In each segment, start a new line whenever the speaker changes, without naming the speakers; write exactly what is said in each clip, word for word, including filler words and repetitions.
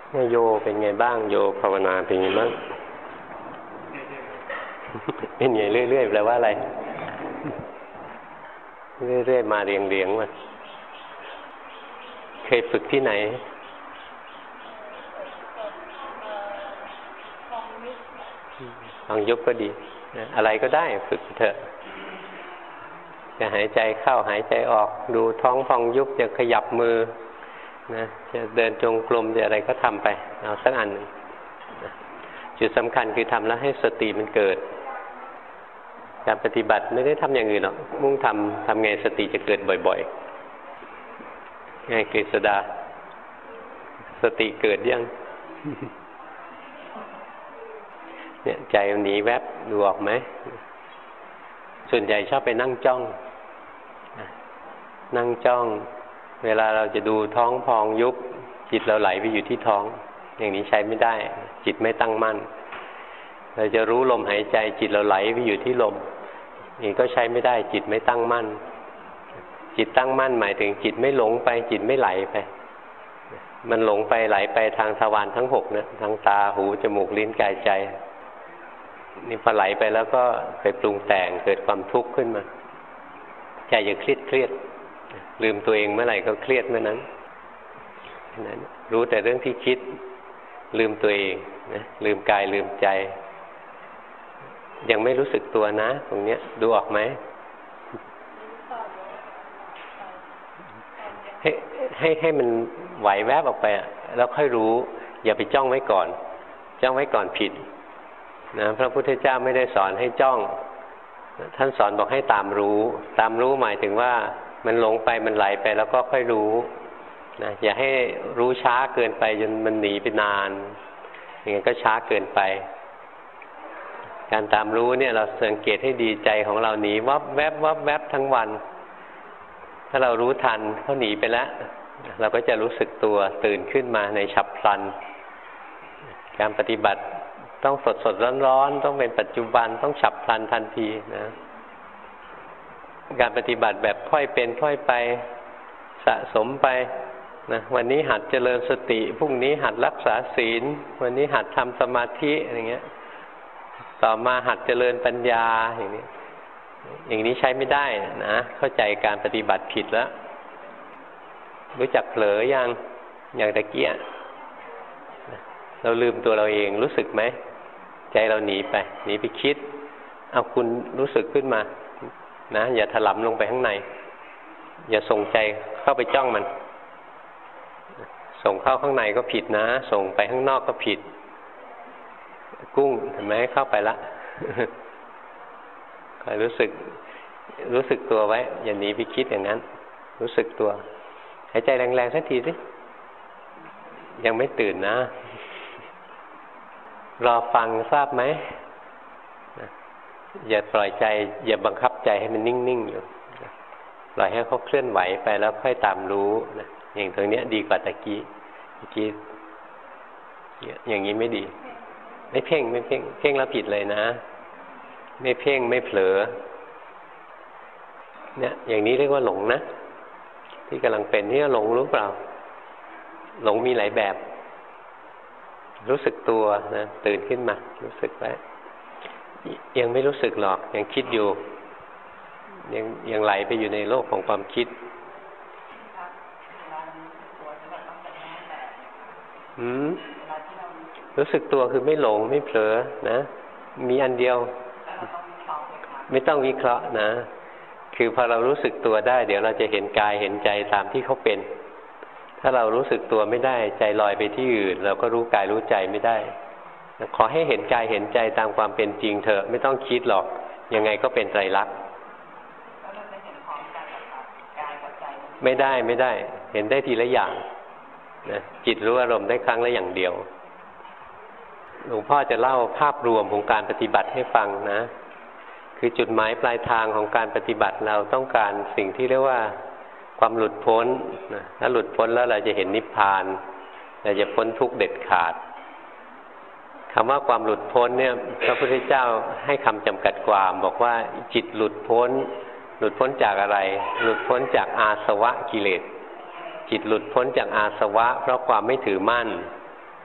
โยเป็นไงบ้างโยภาวนาเป็นไงบ้างเป็นไงเรื่อยๆแปลว่าอะไรเรื่อยๆมาเรียงๆมาเคยฝึกที่ไหนลองยุบก็ดีอะไรก็ได้ฝึกเถอะจะหายใจเข้าหายใจออกดูท้องพองยุบจะขยับมือนะจะเดินจงกรมจะอะไรก็ทำไปเอาสักอันหนึ่งนะจุดสำคัญคือทำแล้วให้สติมันเกิดการปฏิบัติไม่ได้ทำอย่างอื่นหรอกมุ่งทำทำไงสติจะเกิดบ่อยๆไงกฤษดาสติเกิดยัง เนี่ยใจมันหนีแวบดูออกไหมส่วนใหญ่ชอบไปนั่งจ้องนั่งจ้องเวลาเราจะดูท้องพองยุบจิตเราไหลไปอยู่ที่ท้องอย่างนี้ใช้ไม่ได้จิตไม่ตั้งมั่นเราจะรู้ลมหายใจจิตเราไหลไปอยู่ที่ลมนี่ก็ใช้ไม่ได้จิตไม่ตั้งมั่นจิตตั้งมั่นหมายถึงจิตไม่หลงไปจิตไม่ไหลไปมันหลงไปไหลไปทางทวารทั้งหกนะทางตาหูจมูกลิ้นกายใจนี่พอไหลไปแล้วก็ไปปรุงแต่งเกิดความทุกข์ขึ้นมาใจจะเครียดเครียดลืมตัวเองเมื่อไหร่ก็เครียดเมื่อนั้นนั้นรู้แต่เรื่องที่คิดลืมตัวเองนะลืมกายลืมใจยังไม่รู้สึกตัวนะตรงเนี้ยดูออกไหมให้ให้ให้มันไหวแวบออกไปแล้วค่อยรู้อย่าไปจ้องไว้ก่อนจ้องไว้ก่อนผิดนะพระพุทธเจ้าไม่ได้สอนให้จ้องท่านสอนบอกให้ตามรู้ตามรู้หมายถึงว่ามันหลงไปมันไหลไปแล้วก็ค่อยรู้นะอย่าให้รู้ช้าเกินไปจนมันหนีไปนานอย่างนั้นก็ช้าเกินไปการตามรู้เนี่ยเราสังเกตให้ดีใจของเราหนีวับแวบวับแวบทั้งวันถ้าเรารู้ทันเขาหนีไปแล้วเราก็จะรู้สึกตัวตื่นขึ้นมาในฉับพลันการปฏิบัติต้องสดสดร้อนๆต้องเป็นปัจจุบันต้องฉับพลันทันทีนะการปฏิบัติแบบค่อยเป็นค่อยไปสะสมไปนะวันนี้หัดเจริญสติพรุ่งนี้หัดรักษาศีลวันนี้หัดทำสมาธิอะไรเงี้ยต่อมาหัดเจริญปัญญาอย่างนี้อย่างนี้ใช้ไม่ได้นะเข้าใจการปฏิบัติผิดแล้วรู้จักเผลอยังอย่างตะเกียเราลืมตัวเราเองรู้สึกไหมใจเราหนีไปหนีไปคิดเอาคุณรู้สึกขึ้นมานะอย่าถลำลงไปข้างในอย่าส่งใจเข้าไปจ้องมันส่งเข้าข้างในก็ผิดนะส่งไปข้างนอกก็ผิดกุ้งเห็นไหมเข้าไปละคอยรู้สึกรู้สึกตัวไว้อย่าหนีไปคิดอย่างนั้นรู้สึกตัวหายใจแรงๆสักทีสิยังไม่ตื่นนะรอฟังทราบไหมอย่าปล่อยใจอย่าบังคับใจให้มันนิ่งๆอยู่ปล่อยให้เขาเคลื่อนไหวไปแล้วค่อยตามรู้นะอย่างตรงนี้ดีกว่าตะกี้ตะกี้อย่างนี้ไม่ดีไม่เพ่งไม่เพ่งเพ่งแล้วผิดเลยนะไม่เพ่งไม่เผลอเนี่ยอย่างนี้เรียกว่าหลงนะที่กำลังเป็นนี่หลงรู้เปล่าหลงมีหลายแบบรู้สึกตัวนะตื่นขึ้นมารู้สึกไว้ยังไม่รู้สึกหรอกยังคิดอยู่ยังยังไหลไปอยู่ในโลกของความคิดหืมรู้สึกตัวคือไม่หลงไม่เผลอนะมีอันเดียวไม่ต้องวิเคราะห์นะคือพอเรารู้สึกตัวได้เดี๋ยวเราจะเห็นกายเห็นใจตามที่เขาเป็นถ้าเรารู้สึกตัวไม่ได้ใจลอยไปที่อื่นเราก็รู้กายรู้ใจไม่ได้ขอให้เห็นกายเห็นใจตามความเป็นจริงเถอะไม่ต้องคิดหรอกยังไงก็เป็นไตรลักษณ์ไม่ได้ไม่ได้เห็นได้ทีละอย่างนะจิตรู้อารมณ์ได้ครั้งละอย่างเดียวหลวงพ่อจะเล่าภาพรวมของการปฏิบัติให้ฟังนะคือจุดหมายปลายทางของการปฏิบัติเราต้องการสิ่งที่เรียกว่าความหลุดพ้นนะถ้าหลุดพ้นแล้วเราจะเห็นนิพพานเราจะพ้นทุกข์เด็ดขาดคำว่าความหลุดพ้นเนี่ยพระพุทธเจ้าให้คำจำกัดความบอกว่าจิตหลุดพ้นหลุดพ้นจากอะไรหลุดพ้นจากอาสวะกิเลสจิตหลุดพ้นจากอาสวะเพราะความไม่ถือมั่น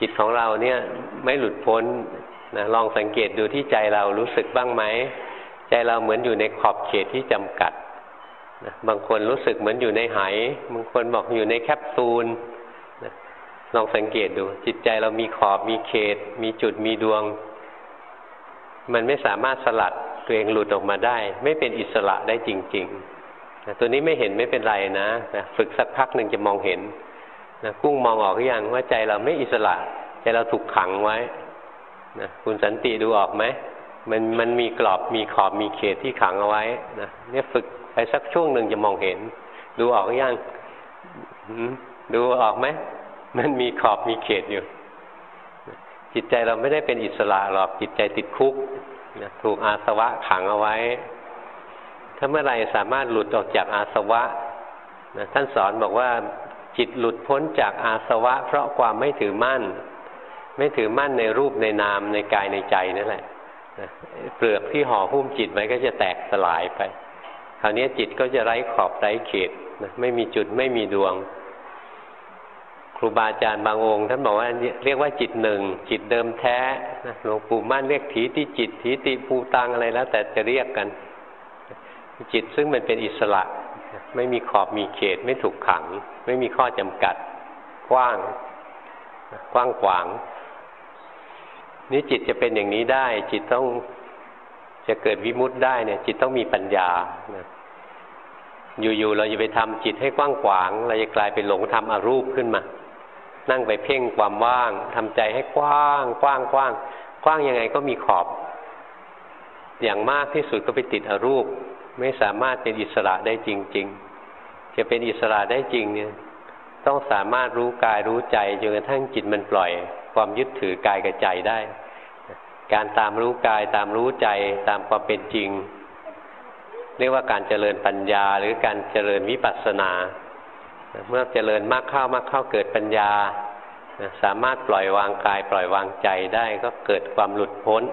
จิตของเราเนี่ยไม่หลุดพ้นนะลองสังเกตดูที่ใจเรารู้สึกบ้างไหมใจเราเหมือนอยู่ในขอบเขตที่จำกัดนะบางคนรู้สึกเหมือนอยู่ในไหบางคนบอกอยู่ในแคปซูลนะลองสังเกตดูจิตใจเรามีขอบมีเขตมีจุดมีดวงมันไม่สามารถสลัดตัวเองหลุดออกมาได้ไม่เป็นอิสระได้จริงๆนะตัวนี้ไม่เห็นไม่เป็นไรนะนะฝึกสักพักหนึ่งจะมองเห็นนะกุ้งมองออกหรือยังว่าใจเราไม่อิสระใจเราถูกขังไว้นะคุณสันติดูออกไหมมันมันมีกรอบมีขอบมีเขตที่ขังเอาไว้นะเนี่ยฝึกไปสักช่วงหนึ่งจะมองเห็นดูออกหรือยังดูออกไหมมันมีขอบมีเขตอยู่จิตใจเราไม่ได้เป็นอิสระหรอกจิตใจติดคุกนะถูกอาสวะขังเอาไว้ถ้าเมื่อไรสามารถหลุดออกจากอาสวะนะท่านสอนบอกว่าจิตหลุดพ้นจากอาสวะเพราะความไม่ถือมั่นไม่ถือมั่นในรูปในนามในกายในใจนั่นแหละนะเปลือกที่ห่อหุ้มจิตไว้ก็จะแตกสลายไปคราวนี้จิตก็จะไร้ขอบไร้เขตนะไม่มีจุดไม่มีดวงครูบาอาจารย์บางองค์ท่านบอกว่าเรียกว่าจิตหนึ่งจิตเดิมแท้นะหลวงปู่มั่นเรียกถีติจิตถีติภูตังอะไรแล้วแต่จะเรียกกันจิตซึ่งมันเป็นอิสระไม่มีขอบมีเขตไม่ถูกขังไม่มีข้อจำกัดกว้างกว้างขวางนี่จิตจะเป็นอย่างนี้ได้จิตต้องจะเกิดวิมุตติได้เนี่ยจิตต้องมีปัญญาอยู่ๆเราจะไปทำจิตให้กว้างขวางเราจะกลายเป็นหลงทำอรูปขึ้นมานั่งไปเพ่งความว่างทำใจให้กว้างกว้างกว้างกว้างยังไงก็มีขอบอย่างมากที่สุดก็ไปติดอรูปไม่สามารถเป็นอิสระได้จริงๆจะเป็นอิสระได้จริงเนี่ยต้องสามารถรู้กายรู้ใจจนกระทั่งจิตมันปล่อยความยึดถือกายกับใจได้การตามรู้กายตามรู้ใจตามความเป็นจริงเรียกว่าการเจริญปัญญาหรือการเจริญวิปัสสนาเมื่อเจริญมากเข้ามากเข้าเกิดปัญญาสามารถปล่อยวางกายปล่อยวางใจได้ก็เกิดความหลุดพ้น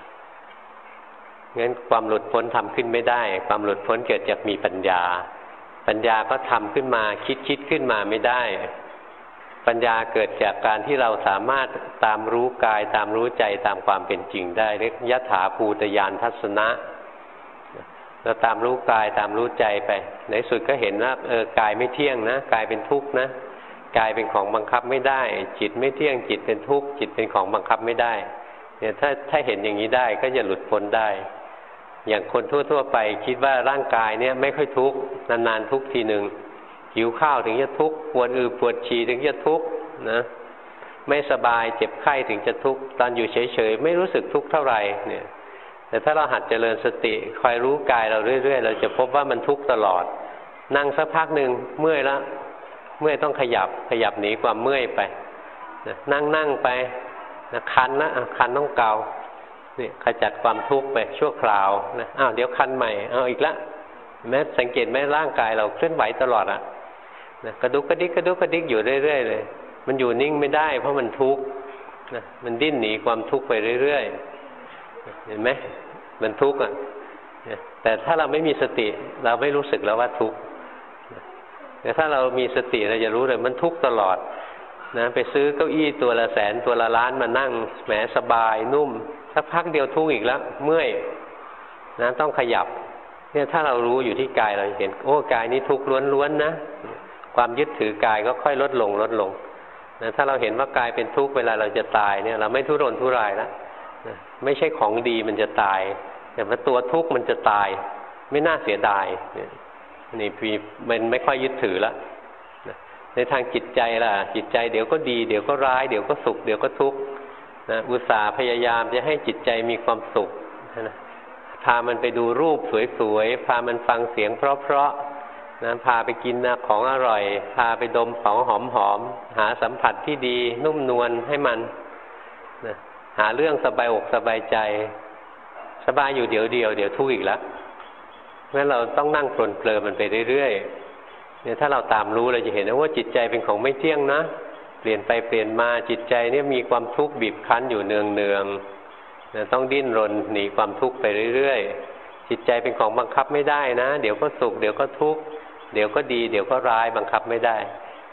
งั้นความหลุดพ้นทำขึ้นไม่ได้ความหลุดพ้นเกิดจากมีปัญญาปัญญาก็ทำขึ้นมาคิดคิดขึ้นมาไม่ได้ปัญญาเกิดจากการที่เราสามารถตามรู้กายตามรู้ใจตามความเป็นจริงได้เรียกยถาภูตญาณทัศนะเราตามรู้กายตามรู้ใจไปในสุดก็เห็นว่าเออกายไม่เที่ยงนะกายเป็นทุกข์นะกายเป็นของบังคับไม่ได้จิตไม่เที่ยงจิตเป็นทุกข์จิตเป็นของบังคับไม่ได้เนี่ยถ้าถ้าเห็นอย่างนี้ได้ก็จะหลุดพ้นได้อย่างคนทั่วๆไปคิดว่าร่างกายเนี่ยไม่ค่อยทุกข์นานๆทุกทีหนึ่งหิวข้าวถึงจะทุกข์ปวดอืดปวดฉี่ถึงจะทุกข์นะไม่สบายเจ็บไข้ถึงจะทุกข์ตอนอยู่เฉยๆไม่รู้สึกทุกข์เท่าไหร่เนี่ยแต่ถ้าเราหัดเจริญสติคอยรู้กายเราเรื่อยๆเราจะพบว่ามันทุกข์ตลอดนั่งสักพักหนึ่งเมื่อยแล้วเมื่อยต้องขยับขยับหนีความเมื่อยไปนั่งนั่งไปนะคันนะคันต้องเกาเนี่ยขจัดความทุกข์ไปชั่วคราวนะอ้าวเดี๋ยวคันใหม่เอาอีกละแม้สังเกตไหมร่างกายเราเคลื่อนไหวตลอดอ่ะนะกระดุกกระดิกกระดุกกระดิกอยู่เรื่อยๆเลยมันอยู่นิ่งไม่ได้เพราะมันทุกข์นะมันดิ้นหนีความทุกข์ไปเรื่อยๆเห็นไหมมันทุกข์อ่ะแต่ถ้าเราไม่มีสติเราไม่รู้สึกแล้วว่าทุกข์แต่ถ้าเรามีสติเราจะรู้เลยมันทุกข์ตลอดนะไปซื้อเก้าอี้ตัวละแสนตัวละล้านมานั่งแหมสบายนุ่มสักพักเดียวทุกข์อีกแล้วเมื่อยนะต้องขยับเนี่ยถ้าเรารู้อยู่ที่กายเราเห็นโอ้กายนี้ทุกข์ล้วนๆนะความยึดถือกายก็ค่อยลดลงลดลงนะถ้าเราเห็นว่ากายเป็นทุกข์เวลาเราจะตายเนี่ยเราไม่ทุรนทุรายแล้วนะไม่ใช่ของดีมันจะตายแต่ว่าตัวทุกข์มันจะตายไม่น่าเสียดายนี่พี่มันไม่ค่อยยึดถือแล้วในทางจิตใจล่ะจิตใจเดี๋ยวก็ดีเดี๋ยวก็ร้ายเดี๋ยวก็สุขเดี๋ยวก็ทุกข์นะอุตส่าห์พยายามจะให้จิตใจมีความสุขนะพามันไปดูรูปสวยๆพามันฟังเสียงเพราะๆนะพาไปกินของอร่อยพาไปดมของหอมๆหาสัมผัสที่ดีนุ่มนวลให้มันนะหาเรื่องสบายอกสบายใจสบายอยู่เดี๋ยวเดียวเดี๋ยวทุกข์อีกแล้วงั้นเราต้องนั่งปลนเปลือมันไปเรื่อยๆเนี่ยถ้าเราตามรู้เราจะเห็นว่าจิตใจเป็นของไม่เที่ยงนะเปลี่ยนไปเปลี่ยนมาจิตใจเนี่ยมีความทุกข์บีบคั้นอยู่เนืองๆนะต้องดิ้นรนหนีความทุกข์ไปเรื่อยๆจิตใจเป็นของบังคับไม่ได้นะเดี๋ยวก็สุขเดี๋ยวก็ทุกข์เดี๋ยวก็ดีเดี๋ยวก็ร้ายบังคับไม่ได้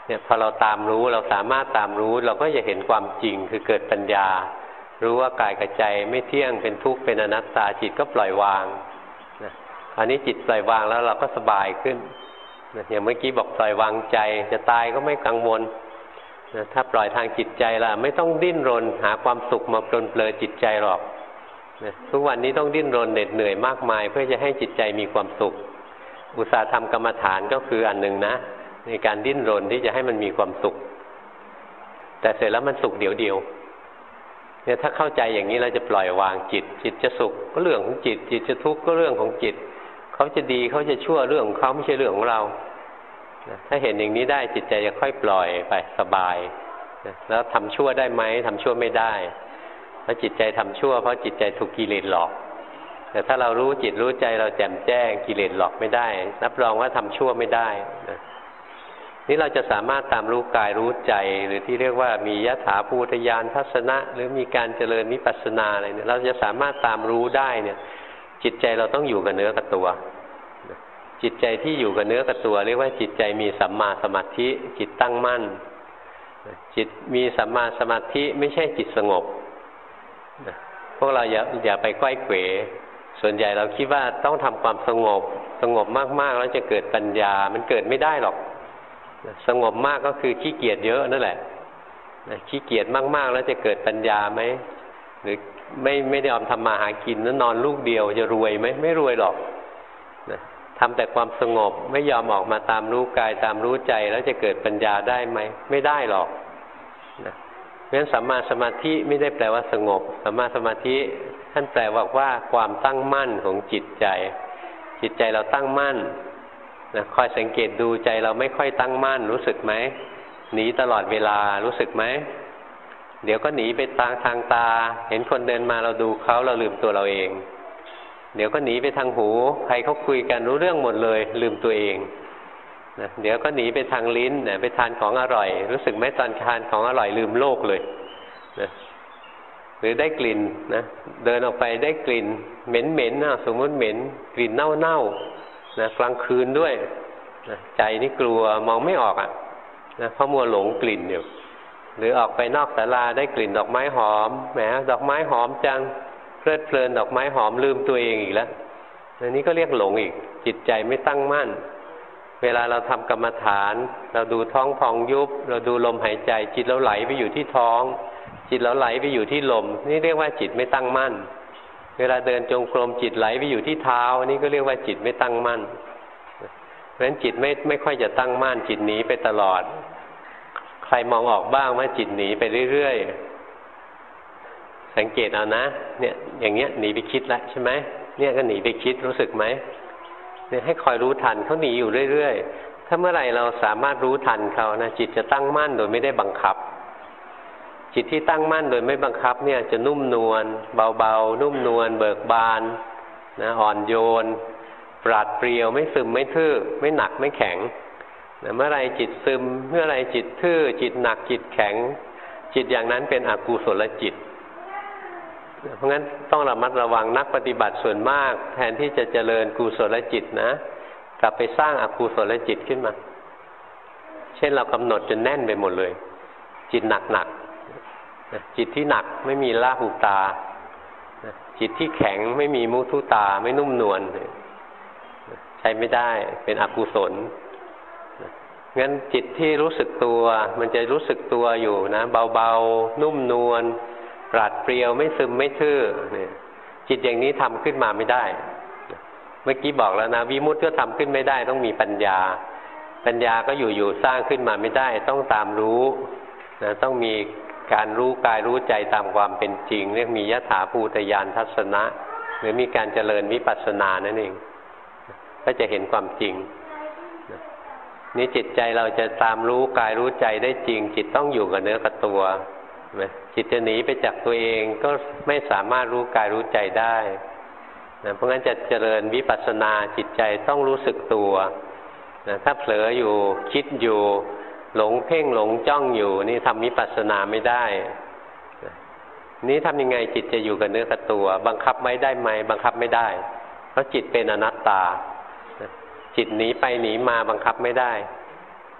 เนี่ยพอเราตามรู้เราสามารถตามรู้เราก็จะเห็นความจริงคือเกิดปัญญารู้ว่ากายกับใจไม่เที่ยงเป็นทุกข์เป็นอนัตตาจิตก็ปล่อยวางนะอันนี้จิตปล่อยวางแล้วเราก็สบายขึ้นนะอย่างเมื่อกี้บอกปล่อยวางใจจะตายก็ไม่กังวลนะถ้าปล่อยทางจิตใจล่ะไม่ต้องดิ้นรนหาความสุขมาปลนเปลือจิตใจหรอกนะทุกวันนี้ต้องดิ้นรนเหน็ดเหนื่อยมากมายเพื่อจะให้จิตใจมีความสุขอุตสาหทำกรรมฐานก็คืออันหนึ่งนะในการดิ้นรนที่จะให้มันมีความสุขแต่เสร็จแล้วมันสุขเดี๋ยวเดียวเนี่ยถ้าเข้าใจอย่างนี้เราจะปล่อยวางจิตจิตจะสุขก็เรื่องของจิตจิตจะทุกข์ก็เรื่องของจิตเขาจะดีเขาจะชั่วเรื่องของเขาไม่ใช่เรื่องของเราถ้าเห็นอย่างนี้ได้จิตใจจะค่อยปล่อยไปสบายแล้วทำชั่วได้ไหมทำชั่วไม่ได้เพราะจิตใจทำชั่วเพราะจิตใจถูกกิเลสหลอกแต่ถ้าเรารู้จิตรู้ใจเราแจ่มแจ้งกิเลสหลอกไม่ได้รับรองว่าทำชั่วไม่ได้นะนี่เราจะสามารถตามรู้กายรู้ใจหรือที่เรียกว่ามียถาภูตญาณทัศนะหรือมีการเจริญวิปัสสนาอะไรเนี่ยเราจะสามารถตามรู้ได้เนี่ยจิตใจเราต้องอยู่กับเนื้อกับตัวจิตใจที่อยู่กับเนื้อกับตัวเรียกว่าจิตใจมีสัมมาสมาธิจิตตั้งมั่นจิตมีสัมมาสมาธิไม่ใช่จิตสงบพวกเราอย่าอย่าไปไขว้เขวส่วนใหญ่เราคิดว่าต้องทำความสงบสงบมากๆแล้วจะเกิดปัญญามันเกิดไม่ได้หรอกสงบมากก็คือขี้เกียจเยอะนั่นแหละขี้เกียจมากๆแล้วจะเกิดปัญญาไหมหรือไม่ไม่ได้ยอมทำมาหากินแล้วนอนลูกเดียวจะรวยไหมไม่รวยหรอกทำแต่ความสงบไม่ยอมออกมาตามรู้กายตามรู้ใจแล้วจะเกิดปัญญาได้ไหมไม่ได้หรอกนะเพราะฉะนั้นสัมมาสมาธิไม่ได้แปลว่าสงบสัมมาสมาธิท่านแปลว่าว่าความตั้งมั่นของจิตใจจิตใจเราตั้งมั่นนะคอยสังเกตดูใจเราไม่ค่อยตั้งมั่นรู้สึกไหมหนีตลอดเวลารู้สึกไหมเดี๋ยวก็หนีไปทางทางตาเห็นคนเดินมาเราดูเขาเราลืมตัวเราเองเดี๋ยวก็หนีไปทางหูใครเขาคุยกันรู้เรื่องหมดเลยลืมตัวเองนะเดี๋ยวก็หนีไปทางลิ้นนะไปทานของอร่อยรู้สึกไหมตอนทานของอร่อยลืมโลกเลยนะหรือได้กลิ่นนะเดินออกไปได้กลิ่นเหม็นเหม็นนะสมมติเหม็นกลิ่นเน่าเน่านะกลางคืนด้วยนะใจนี่กลัวมองไม่ออกอ่ะนะเพราะมัวหลงกลิ่นอยู่หรือออกไปนอกศาลาได้กลิ่นดอกไม้หอมแหมดอกไม้หอมจังเพลิดเพลินดอกไม้หอมลืมตัวเองอีกแล้วอันนี้ก็เรียกหลงอีกจิตใจไม่ตั้งมั่นเวลาเราทำกรรมฐานเราดูท้องพองยุบเราดูลมหายใจจิตเราไหลไปอยู่ที่ท้องจิตเราไหลไปอยู่ที่ลมนี่เรียกว่าจิตไม่ตั้งมั่นเวลาเดินจงกรมจิตไหลไปอยู่ที่เท้านี่ก็เรียกว่าจิตไม่ตั้งมั่นเพราะฉะนั้นจิตไม่ไม่ค่อยจะตั้งมั่นจิตหนีไปตลอดใครมองออกบ้างว่าจิตหนีไปเรื่อยๆสังเกตเอานะเนี่ยอย่างเงี้ยหนีไปคิดแล้วใช่ไหมเนี่ยก็หนีไปคิดรู้สึกไหมเนี่ยให้คอยรู้ทันเขาหนีอยู่เรื่อยๆถ้าเมื่อไหร่เราสามารถรู้ทันเขานะจิตจะตั้งมั่นโดยไม่ได้บังคับจิตที่ตั้งมั่นโดยไม่บังคับเนี่ยจะนุ่มนวลเบาๆนุ่มนวลเบิกบานนะอ่อนโยนปราดเปรียวไม่ซึมไม่ทื่อไม่หนักไม่แข็งนะเมื่อไรจิตซึมเมื่อไรจิตทื่อจิตหนักจิตแข็งจิตอย่างนั้นเป็นอกุศลจิตเพราะงั้นต้องระมัดระวังนักปฏิบัติส่วนมากแทนที่จะเจริญกุศลจิตนะกลับไปสร้างอกุศลจิตขึ้นมาเช่นเรากำหนดจนแน่นไปหมดเลยจิตหนักหนักจิตที่หนักไม่มีละหุตาจิตที่แข็งไม่มีมุทุตาไม่นุ่มนวลใช้ไม่ได้เป็นอกุศลงั้นจิตที่รู้สึกตัวมันจะรู้สึกตัวอยู่นะเบาๆนุ่มนวลปราดเปรียวไม่ซึมไม่ทื่อเนี่ยจิตอย่างนี้ทำขึ้นมาไม่ได้เมื่อกี้บอกแล้วนะวิมุตติก็ทำขึ้นไม่ได้ต้องมีปัญญาปัญญาก็อยู่ๆสร้างขึ้นมาไม่ได้ต้องตามรู้นะต้องมีการรู้กายรู้ใจตามความเป็นจริงเรียกมียถาภูตญาณทัศนะหรือมีการเจริญวิปัสสนานั่นเองก็จะเห็นความจริงนี่จิตใจเราจะตามรู้กายรู้ใจได้จริงจิตต้องอยู่กับเนื้อกับตัวจิตจะหนีไปจากตัวเองก็ไม่สามารถรู้กายรู้ใจได้นะเพราะงั้นจะเจริญวิปัสสนาจิตใจต้องรู้สึกตัวนะถ้าเผลออยู่คิดอยู่หลงเพ่งหลงจ้องอยู่นี่ทำวิปัสสนาไม่ได้นี้ทำยังไงจิตจะอยู่กับเนื้อกับตัวบังคับไว้ได้ไหมบังคับไม่ได้เพราะจิตเป็นอนัตตาจิตหนีไปหนีมาบังคับไม่ได้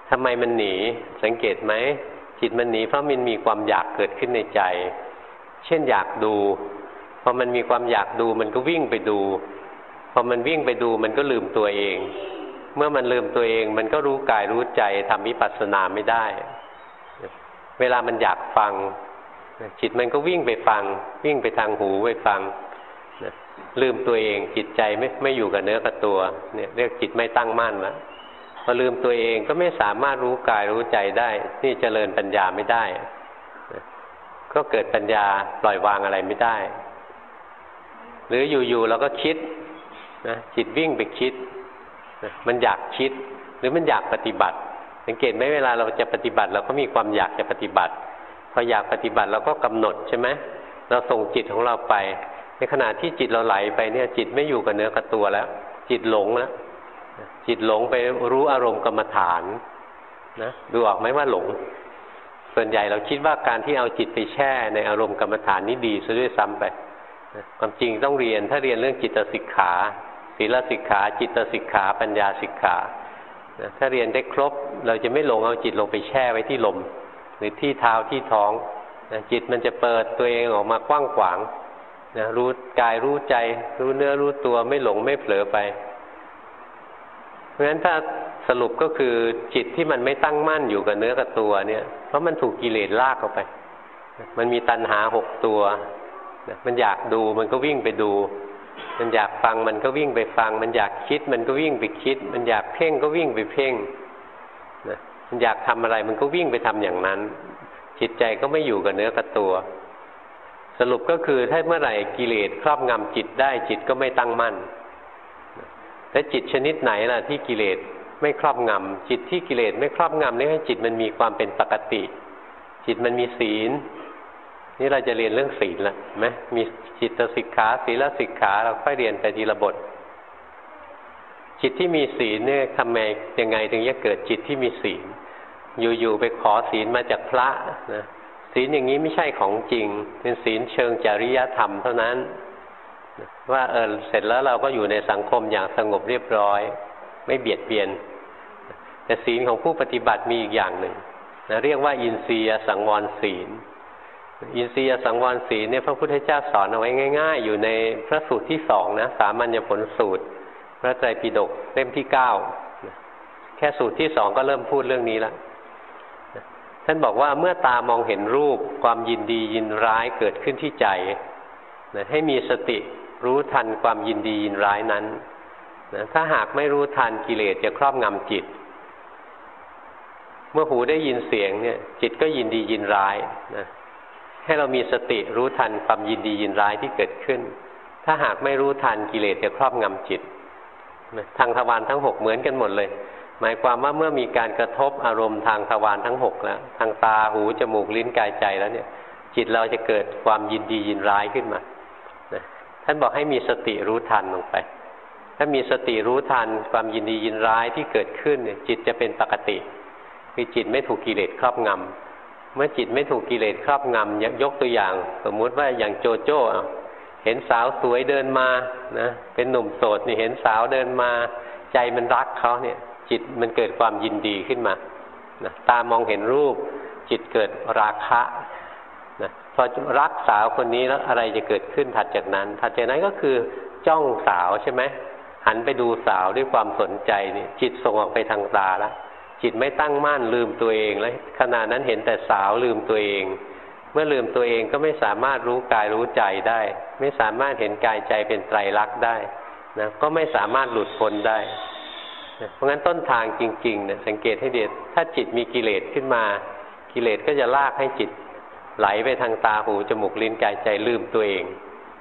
ทำไมมันหนีสังเกตไหมจิตมันหนีเพราะมันมีความอยากเกิดขึ้นในใจเช่นอยากดูพอมันมีความอยากดูมันก็วิ่งไปดูพอมันวิ่งไปดูมันก็ลืมตัวเองเมื่อมันลืมตัวเองมันก็รู้กายรู้ใจทำวิปัสสนาไม่ได้เวลามันอยากฟังจิตมันก็วิ่งไปฟังวิ่งไปทางหูไปฟังลืมตัวเองจิตใจไม่ไม่อยู่กับเนื้อกับตัวเนี่ยเรียกจิตไม่ตั้งมั่นแล้วพอลืมตัวเองก็ไม่สามารถรู้กายรู้ใจได้นี่เจริญปัญญาไม่ได้ก็เกิดปัญญาปล่อยวางอะไรไม่ได้หรืออยู่ๆเราก็คิดนะจิตวิ่งไปคิดนะมันอยากคิดหรือมันอยากปฏิบัติสังเกตไหมเวลาเราจะปฏิบัติเราก็มีความอยากจะปฏิบัติพออยากปฏิบัติเราก็กำหนดใช่ไหมเราส่งจิตของเราไปในขณะที่จิตเราไหลไปเนี่ยจิตไม่อยู่กับเนื้อกับตัวแล้วจิตหลงแล้วจิตหลงไปรู้อารมณ์กรรมฐานนะดูออกไหมว่าหลงส่วนใหญ่เราคิดว่าการที่เอาจิตไปแช่ในอารมณ์กรรมฐานนี่ดีซะด้วยซ้ำไปความจริงต้องเรียนถ้าเรียนเรื่องจิตสิกขาศีลสิกขาจิตสิกขาปัญญาสิกขาถ้าเรียนได้ครบเราจะไม่หลงเอาจิตลงไปแช่ไว้ที่ลมหรือที่เท้าที่ท้องจิตมันจะเปิดตัวเองออกมากว้างขวางนะรู้กายรู้ใจรู้เนื้อรู้ตัวไม่หลงไม่เผลอไปเพราะฉะนั้นถ้าสรุปก็คือจิตที่มันไม่ตั้งมั่นอยู่กับเนื้อกับตัวเนี่ยเพราะมันถูกกิเลสลากเข้าไปมันมีตัณหาหกตัวมันอยากดูมันก็วิ่งไปดูมันอยากฟังมันก็วิ่งไปฟังมันอยากคิดมันก็วิ่งไปคิดมันอยากเพ่งก็วิ่งไปเพ่งนะมันอยากทำอะไรมันก็วิ่งไปทำอย่างนั้นจิตใจก็ไม่อยู่กับเนื้อกับตัวสรุปก็คือถ้าเมื่อไหร่กิเลสครอบงำจิตได้จิตก็ไม่ตั้งมั่นแต่จิตชนิดไหนล่ะที่กิเลสไม่ครอบงำจิตที่กิเลสไม่ครอบงำนี่ให้จิตมันมีความเป็นปกติจิตมันมีศีลนี่เราจะเรียนเรื่องศีลละไหมมีจิตสิกขาศีลสิกขาเราค่อยเรียนไปทีละบทจิตที่มีศีลเนี่ยทำไมยังไงถึงจะเกิดจิตที่มีศีลอยู่ๆไปขอศีลมาจากพระนะศีลอย่างนี้ไม่ใช่ของจริงเป็นศีลเชิงจริยธรรมเท่านั้นว่าเออเสร็จแล้วเราก็อยู่ในสังคมอย่างสงบเรียบร้อยไม่เบียดเบียนแต่ศีลของผู้ปฏิบัติมีอีกอย่างหนึ่งนะเรียกว่าอินทรียสังวรศีลอินทรียสังวรศีลเนี่ยพระพุทธเจ้าสอนเอาไว้ง่ายๆอยู่ในพระสูตรที่สองนะสามัญญผลสูตรพระไตรปิฎกเล่มที่เก้าแค่สูตรที่สองก็เริ่มพูดเรื่องนี้แล้วท่านบอกว่าเมื่อตามองเห็นรูปความยินดียินร้ายเกิดขึ้นที่ใจนะให้มีสติรู้ทันความยินดียินร้ายนั้นนะถ้าหากไม่รู้ทันกิเลสจะครอบงำจิตเมื่อหูได้ยินเสียงเนี่ยจิตก็ยินดียินร้ายนะให้เรามีสติรู้ทันความยินดียินร้ายที่เกิดขึ้นถ้าหากไม่รู้ทันกิเลสจะครอบงำจิตนะทางทวารทั้งหกเหมือนกันหมดเลยหมายความว่าเมื่อมีการกระทบอารมณ์ทางทวารทั้งหกแล้วทางตาหูจมูกลิ้นกายใจแล้วเนี่ยจิตเราจะเกิดความยินดียินร้ายขึ้นมานะท่านบอกให้มีสติรู้ทันลงไปถ้ามีสติรู้ทันความยินดียินร้ายที่เกิดขึ้นเนี่ยจิตจะเป็นปกติคือจิตไม่ถูกกิเลสครอบงำเมื่อจิตไม่ถูกกิเลสครอบงำยกตัวอย่างสมมุติว่าอย่างโจโจ้เห็นสาวสวยเดินมานะเป็นหนุ่มโสดนี่เห็นสาวเดินมาใจมันรักเขาเนี่ยจิตมันเกิดความยินดีขึ้นมานะตามองเห็นรูปจิตเกิดราคะนะพอรักสาวคนนี้แล้วอะไรจะเกิดขึ้นถัดจากนั้นถัดจากนั้นก็คือจ้องสาวใช่ไหมหันไปดูสาวด้วยความสนใจนี่จิตส่งออกไปทางตาแล้วจิตไม่ตั้งมั่นลืมตัวเองแล้วขณะนั้นเห็นแต่สาวลืมตัวเองเมื่อลืมตัวเองก็ไม่สามารถรู้กายรู้ใจได้ไม่สามารถเห็นกายใจเป็นไตรลักษณ์ได้นะก็ไม่สามารถหลุดพ้นได้เพราะงั้นต้นทางจริงๆเนี่ยสังเกตให้ดีถ้าจิตมีกิเลสขึ้นมากิเลสก็จะลากให้จิตไหลไปทางตาหูจมูกลิ้นกายใจลืมตัวเอง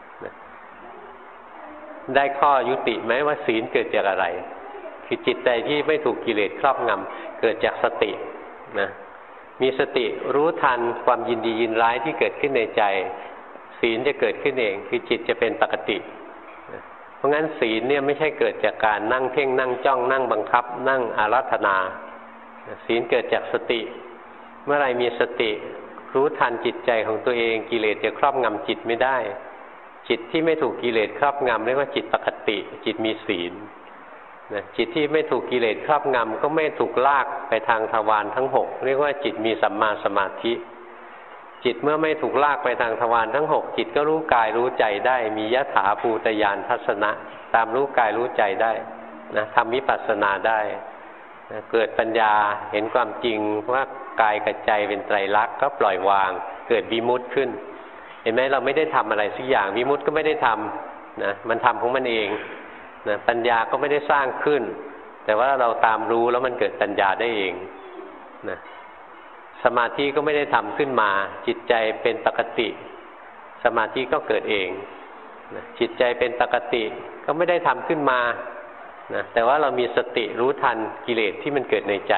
ได้ข้อยุติไหมว่าศีลเกิดจากอะไรคือจิตใจที่ไม่ถูกกิเลสครอบงำเกิดจากสตินะมีสติรู้ทันความยินดียินร้ายที่เกิดขึ้นในใจศีลจะเกิดขึ้นเองคือจิตจะเป็นปกติเพราะงั้นศีลเนี่ยไม่ใช่เกิดจากการนั่งเพ่งนั่งจ้องนั่งบังคับนั่งอาราธนาศีลเกิดจากสติเมื่อไรมีสติรู้ทันจิตใจของตัวเองกิเลสจะครอบงำจิตไม่ได้จิตที่ไม่ถูกกิเลสครอบงำเรียกว่าจิตปกติจิตมีศีลนะจิตที่ไม่ถูกกิเลสครอบงำก็ไม่ถูกลากไปทางทวารทั้งหกเรียกว่าจิตมีสัมมาสมาธิจิตเมื่อไม่ถูกลากไปทางทวารทั้งหกจิตก็รู้กายรู้ใจได้มียถาภูตญาณทัศนะตามรู้กายรู้ใจได้นะทำวิปัสสนาได้นะเกิดปัญญาเห็นความจริงว่ากายกับใจเป็นไตรลักษณ์ก็ปล่อยวางเกิดวิมุตติขึ้นเห็นไหมเราไม่ได้ทำอะไรสักอย่างวิมุตติก็ไม่ได้ทำนะมันทำของมันเองนะปัญญาก็ไม่ได้สร้างขึ้นแต่ว่าเราตามรู้แล้วมันเกิดปัญญาได้เองนะสมาธิก็ไม่ได้ทำขึ้นมาจิตใจเป็นปกติสมาธิก็เกิดเองนะจิตใจเป็นปกติก็ไม่ได้ทำขึ้นมานะแต่ว่าเรามีสติรู้ทันกิเลสที่มันเกิดในใจ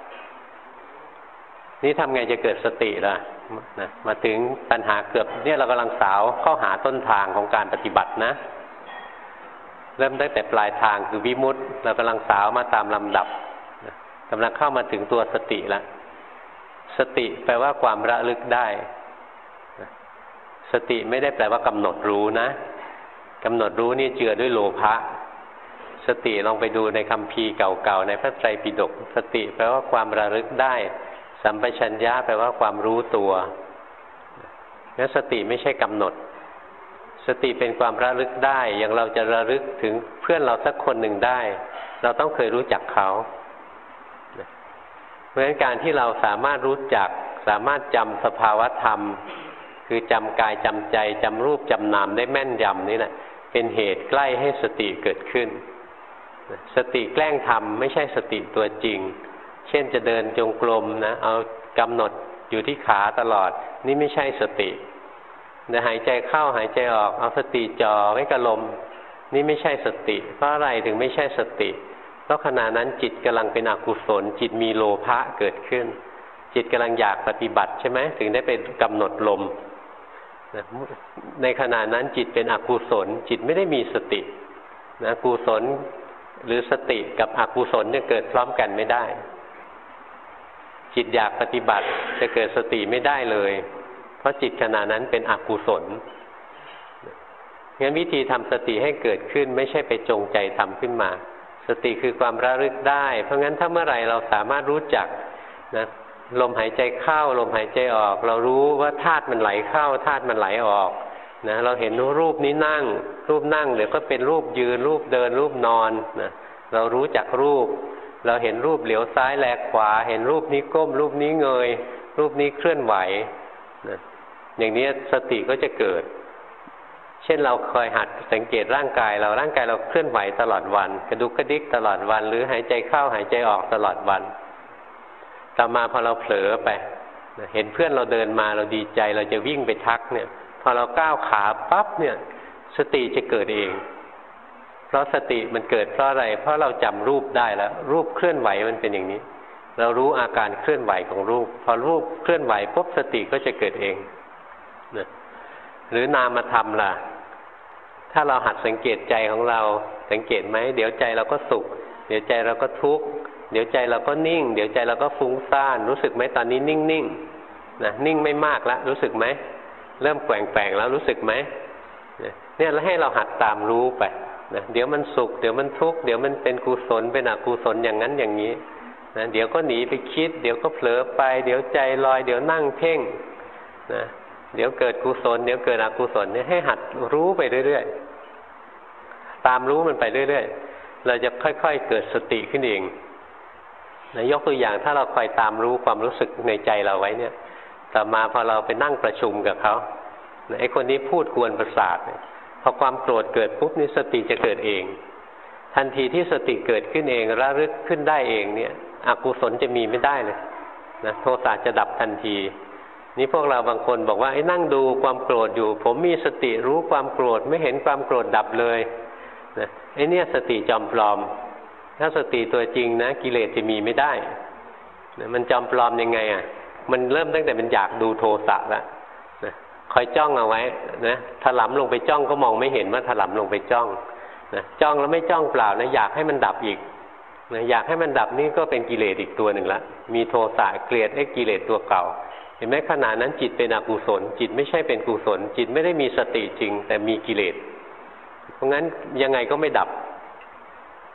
นี่ทำไงจะเกิดสติล่ะนะมาถึงปัญหาเกือบเนี่ยเรากำลังสาวเข้าหาต้นทางของการปฏิบัตินะเริ่มตั้งแต่ปลายทางคือวิมุตติเรากำลังสาวมาตามลำดับนะกำลังเข้ามาถึงตัวสติแล้วสติแปลว่าความระลึกได้นะสติไม่ได้แปลว่ากำหนดรู้นะกำหนดรู้นี่เจือด้วยโลภะสติลองไปดูในคัมภีร์เก่าๆในพระไตรปิฎกสติแปลว่าความระลึกได้สัมปชัญญะแปลว่าความรู้ตัวงั้นสติไม่ใช่กำหนดสติเป็นความระลึกได้อย่างเราจะระลึกถึงเพื่อนเราสักคนหนึ่งได้เราต้องเคยรู้จักเขาเพราะฉะนั้นการที่เราสามารถรู้จักสามารถจำสภาวธรรมคือจำกายจำใจจำรูปจำนามได้แม่นยำนี่แหละเป็นเหตุใกล้ให้สติเกิดขึ้นสติแกล้งทำไม่ใช่สติตัวจริงเช่นจะเดินจงกรมนะเอากำหนดอยู่ที่ขาตลอดนี่ไม่ใช่สติแต่หายใจเข้าหายใจออกเอาสติจ่อไว้กับลมนี่ไม่ใช่สติเพราะอะไรถึงไม่ใช่สติเพราะขณะนั้นจิตกำลังเป็นอกุศลจิตมีโลภะเกิดขึ้นจิตกำลังอยากปฏิบัติใช่ไหมถึงได้ไปกำหนดลมในขณะนั้นจิตเป็นอกุศลจิตไม่ได้มีสตินะกุศลหรือสติกับอกุศลเนี่ยเกิดพร้อมกันไม่ได้จิตอยากปฏิบัติจะเกิดสติไม่ได้เลยเพราะจิตขณะนั้นเป็นอกุศลงั้นวิธีทำสติให้เกิดขึ้นไม่ใช่ไปจงใจทำขึ้นมาสติคือความระลึกได้เพราะงั้นถ้าเมื่อไหร่เราสามารถรู้จักนะลมหายใจเข้าลมหายใจออกเรารู้ว่าธาตุมันไหลเข้าธาตุมันไหลออกนะเราเห็นรูปนี้นั่งรูปนั่งเดี๋ยวก็เป็นรูปยืนรูปเดินรูปนอนนะเรารู้จักรูปเราเห็นรูปเหลียวซ้ายแลขวาเห็นรูปนี้ก้มรูปนี้เงยรูปนี้เคลื่อนไหวนะอย่างนี้สติก็จะเกิดเช่นเราคอยหัดสังเกตร่างกายเราร่างกายเราเคลื่อนไหวตลอดวันกระดุกกระดิกตลอดวันหรือหายใจเข้าหายใจออกตลอดวันต่อมาพอเราเผลอไปเห็นเพื่อนเราเดินมาเราดีใจเราจะวิ่งไปทักเนี่ยพอเราก้าวขาปั๊บเนี่ยสติจะเกิดเองเพราะสติมันเกิดเพราะอะไรเพราะเราจำรูปได้แล้วรูปเคลื่อนไหวมันเป็นอย่างนี้เรารู้อาการเคลื่อนไหวของรูปพอรูปเคลื่อนไหวปุ๊บสติก็จะเกิดเองนะหรือนามธรรมล่ะถ้าเราหัดสังเกตใจของเราสังเกตไหมเดี๋ยวใจเราก็สุขเดี๋ยวใจเราก็ทุกข์เดี๋ยวใจเราก็นิ่งเดี๋ยวใจเราก็ฟุ้งซ่านรู้สึกไหมตอนนี้นิ่งๆนะนิ่งไม่มากแล้วรู้สึกไหมเริ่มแกว่งๆแล้วรู้สึกไหมเนี่ยแล้วให้เราหัดตามรู้ไปนะเดี๋ยวมันสุขเดี๋ยวมันทุกข์เดี๋ยวมันเป็นกุศลเป็นอกุศลอย่างนั้นอย่างนี้นะเดี๋ยวก็หนีไปคิดเดี๋ยวก็เผลอไปเดี๋ยวใจลอยเดี๋ยวนั่งเพ่งนะเดี๋ยวเกิดกุศลเดี๋ยวเกิดอกุศลเนี่ยให้หัดรู้ไปเรื่อยๆตามรู้มันไปเรื่อยๆเราจะค่อยๆเกิดสติขึ้นเองนะยกตัวอย่างถ้าเราคอยตามรู้ความรู้สึกในใจเราไว้เนี่ยต่อมาพอเราไปนั่งประชุมกับเขาไอ้คนนี้พูดกวนประสาทพอความโกรธเกิดปุ๊บนี่สติจะเกิดเองทันทีที่สติเกิดขึ้นเองระลึกขึ้นได้เองเนี่ยอกุศลจะมีไม่ได้เลยนะโทสะจะดับทันทีนี่พวกเราบางคนบอกว่าไอ้นั่งดูความโกรธอยู่ผมมีสติรู้ความโกรธไม่เห็นความโกรธดับเลยนะไอ้เนี่ยสติจอมปลอมถ้าสติตัวจริงนะกิเลสจะมีไม่ได้นะมันจอมปลอมยังไงอ่ะมันเริ่มตั้งแต่มันอยากดูโทสะละนะคอยจ้องเอาไว้นะถลำลงไปจ้องก็มองไม่เห็นว่าถลำลงไปจ้องนะจ้องแล้วไม่จ้องเปล่านะอยากให้มันดับอีกนะอยากให้มันดับนี่ก็เป็นกิเลสอีกตัวหนึ่งละมีโทสะเกลียดไอ้กิเลสตัวเก่าเห็นไหมขณะนั้นจิตเป็นอกุศลจิตไม่ใช่เป็นกุศลจิตไม่ได้มีสติจริงแต่มีกิเลสเพราะงั้นยังไงก็ไม่ดับ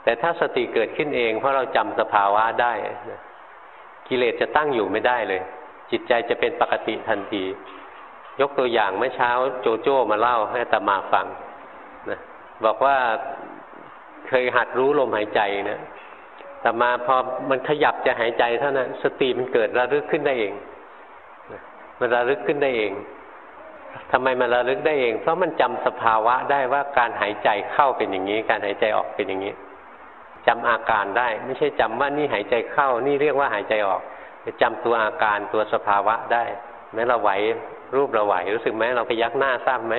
แต่ถ้าสติเกิดขึ้นเองเพราะเราจำสภาวะได้กิเลสจะตั้งอยู่ไม่ได้เลยจิตใจจะเป็นปกติทันทียกตัวอย่างเมื่อเช้าโจโจ้มาเล่าให้อาตมาฟังนะบอกว่าเคยหัดรู้ลมหายใจนะแต่มาพอมันขยับจะหายใจเท่านั้นสติมันเกิดระลึกขึ้นได้เองมันระลึกขึ้นได้เองทำไมมันระลึกได้เองเพราะมันจำสภาวะได้ว่าการหายใจเข้าเป็นอย่างนี้การหายใจออกเป็นอย่างนี้จำอาการได้ไม่ใช่จำว่านี่หายใจเข้านี่เรียกว่าหายใจออกจำตัวอาการตัวสภาวะได้แม้เราไหวรูปเราไหวรู้สึกไหมเราพยักหน้าทราบไหม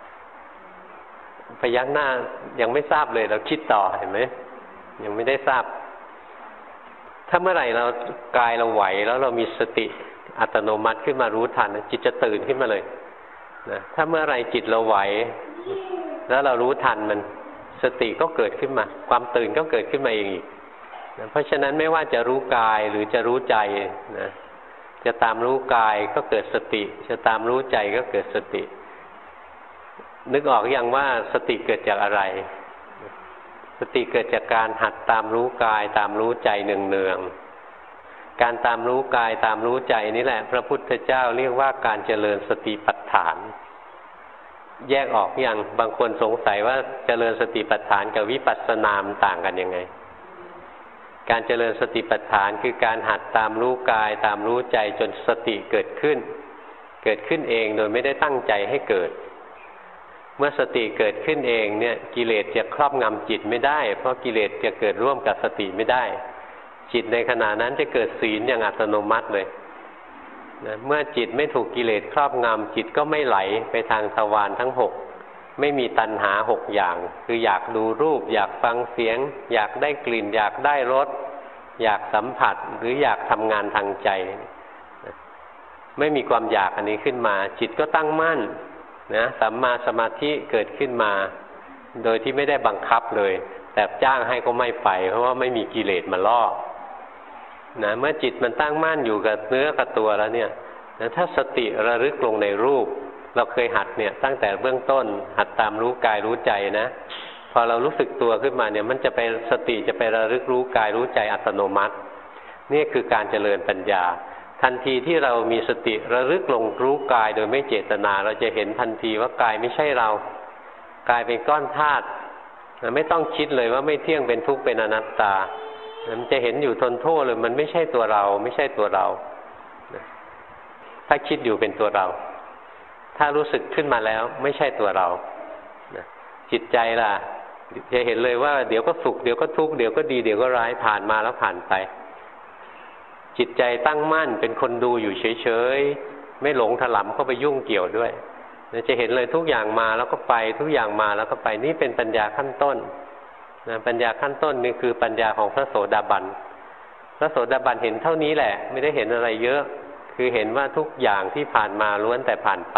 พยักหน้ายังไม่ทราบเลยเราคิดต่อเห็นไหมยังไม่ได้ทราบถ้าเมื่อไหร่เรากายเราไหวแล้วเรามีสติอัตโนมัติขึ้นมารู้ทันจิตจะตื่นขึ้นมาเลยนะถ้าเมื่อไหร่จิตเราไหวแล้วเรารู้ทันมันสติก็เกิดขึ้นมาความตื่นก็เกิดขึ้นมาเองอีกนะเพราะฉะนั้นไม่ว่าจะรู้กายหรือจะรู้ใจนะจะตามรู้กายก็เกิดสติจะตามรู้ใจก็เกิดสตินึกออกอย่างว่าสติเกิดจากอะไรสติเกิดจากการหัดตามรู้กายตามรู้ใจเนืองๆการตามรู้กายตามรู้ใจนี่แหละพระพุทธเจ้าเรียกว่าการเจริญสติปัฏฐานแยกออกอย่างบางคนสงสัยว่าเจริญสติปัฏฐานกับวิปัสสนาต่างกันยังไงการเจริญสติปัฏฐานคือการหัดตามรู้กายตามรู้ใจจนสติเกิดขึ้นเกิดขึ้นเองโดยไม่ได้ตั้งใจให้เกิดเมื่อสติเกิดขึ้นเองเนี่ยกิเลสจะครอบงำจิตไม่ได้เพราะกิเลสจะเกิดร่วมกับสติไม่ได้จิตในขณะนั้นจะเกิดศีลอย่างอัตโนมัติเลยนะเมื่อจิตไม่ถูกกิเลสครอบงำจิตก็ไม่ไหลไปทางทวารทั้งหกไม่มีตัณหาหกอย่างคืออยากดูรูปอยากฟังเสียงอยากได้กลิ่นอยากได้รสอยากสัมผัสหรืออยากทำงานทางใจไม่มีความอยากอันนี้ขึ้นมาจิตก็ตั้งมั่นนะสัมมาสมาธิเกิดขึ้นมาโดยที่ไม่ได้บังคับเลยแต่จ้างให้ก็ไม่ไปเพราะว่าไม่มีกิเลสมาล่อนะเมื่อจิตมันตั้งมั่นอยู่กับเนื้อกับตัวแล้วเนี่ยนะถ้าสติระลึกลงในรูปเราเคยหัดเนี่ยตั้งแต่เบื้องต้นหัดตามรู้กายรู้ใจนะพอเรารู้สึกตัวขึ้นมาเนี่ยมันจะไปสติจะไประลึกรู้กายรู้ใจอัตโนมัตินี่คือการเจริญปัญญาทันทีที่เรามีสติระลึกลงรู้กายโดยไม่เจตนาเราจะเห็นทันทีว่ากายไม่ใช่เรากายเป็นก้อนธาตุไม่ต้องคิดเลยว่าไม่เที่ยงเป็นทุกข์เป็นอนัตตามันจะเห็นอยู่ทนโทษเลยมันไม่ใช่ตัวเราไม่ใช่ตัวเราถ้าคิดอยู่เป็นตัวเราถ้ารู้สึกขึ้นมาแล้วไม่ใช่ตัวเราจิตใจล่ะจะเห็นเลยว่าเดี๋ยวก็สุขเดี๋ยวก็ทุกข์เดี๋ยวก็ดีเดี๋ยวก็ร้ายผ่านมาแล้วผ่านไปจิตใจตั้งมั่นเป็นคนดูอยู่เฉยๆไม่หลงถลำเข้าไปยุ่งเกี่ยวด้วยจะเห็นเลยทุกอย่างมาแล้วก็ไปทุกอย่างมาแล้วก็ไปนี่เป็นปัญญาขั้นต้นนะปัญญาขั้นต้นนี่คือปัญญาของพระโสดาบันพระโสดาบันเห็นเท่านี้แหละไม่ได้เห็นอะไรเยอะคือเห็นว่าทุกอย่างที่ผ่านมาล้วนแต่ผ่านไป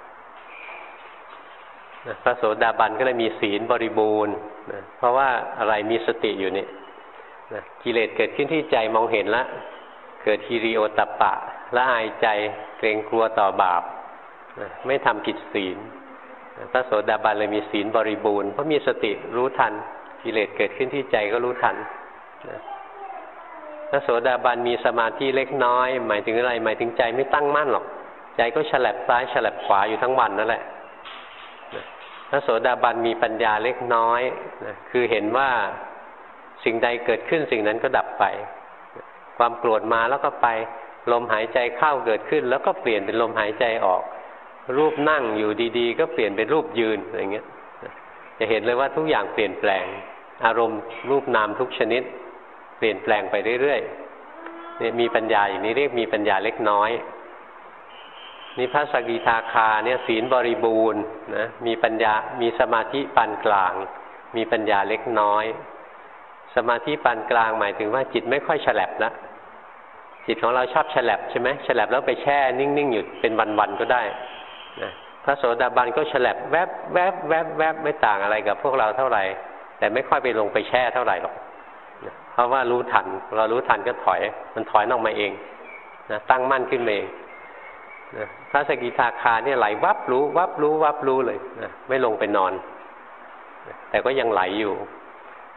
นะพระโสดาบันก็เลยมีศีลบริบูรณ์นะเพราะว่าอะไรมีสติอยู่นี่นะกิเลสเกิดขึ้นที่ใจมองเห็นละเกิดฮิริโอตัปปะละอายใจเกรงกลัวต่อบาปนะไม่ทำผิดศีลนะพระโสดาบันเลยมีศีลบริบูรณ์เพราะมีสติรู้ทันกิเลสเกิดขึ้นที่ใจก็รู้ทันนะพระโสดาบันมีสมาธิเล็กน้อยหมายถึงอะไรหมายถึงใจไม่ตั้งมั่นหรอกใจก็ฉลับซ้ายฉลับขวาอยู่ทั้งวันนั่นแหละนะพระโสดาบันมีปัญญาเล็กน้อยนะคือเห็นว่าสิ่งใดเกิดขึ้นสิ่งนั้นก็ดับไปความโกรธมาแล้วก็ไปลมหายใจเข้าเกิดขึ้นแล้วก็เปลี่ยนเป็นลมหายใจออกรูปนั่งอยู่ดีๆก็เปลี่ยนเป็นรูปยืนอะไรเงี้ยจะเห็นเลยว่าทุกอย่างเปลี่ยนแปลงอารมณ์รูปนามทุกชนิดเปลี่ยนแปลงไปเรื่อยๆเนี่ยมีปัญญาอย่างนี้เรียกมีปัญญาเล็กน้อยนี่พระสกิทาคาเนี่ยศีลบริบูรณ์นะมีปัญญามีสมาธิปานกลางมีปัญญาเล็กน้อยสมาธิปานกลางหมายถึงว่าจิตไม่ค่อยฉลับแล้วจิตของเราชอบฉลับใช่ไหมฉลับแล้วไปแช่นิ่งๆอยู่เป็นวันๆก็ได้นะพระโสดาบันก็ฉลับแวบแวบแวบแวบไม่ต่างอะไรกับพวกเราเท่าไหร่แต่ไม่ค่อยไปลงไปแช่เท่าไหร่หรอกนะเพราะว่ารู้ทันเรารู้ทันก็ถอยมันถอยออกมาเองนะตั้งมั่นขึ้นมาเองนะพระสกิทาคาเนี่ยไหลวับรู้วับรู้วับรู้เลยนะไม่ลงไปนอนนะแต่ก็ยังไหลอยู่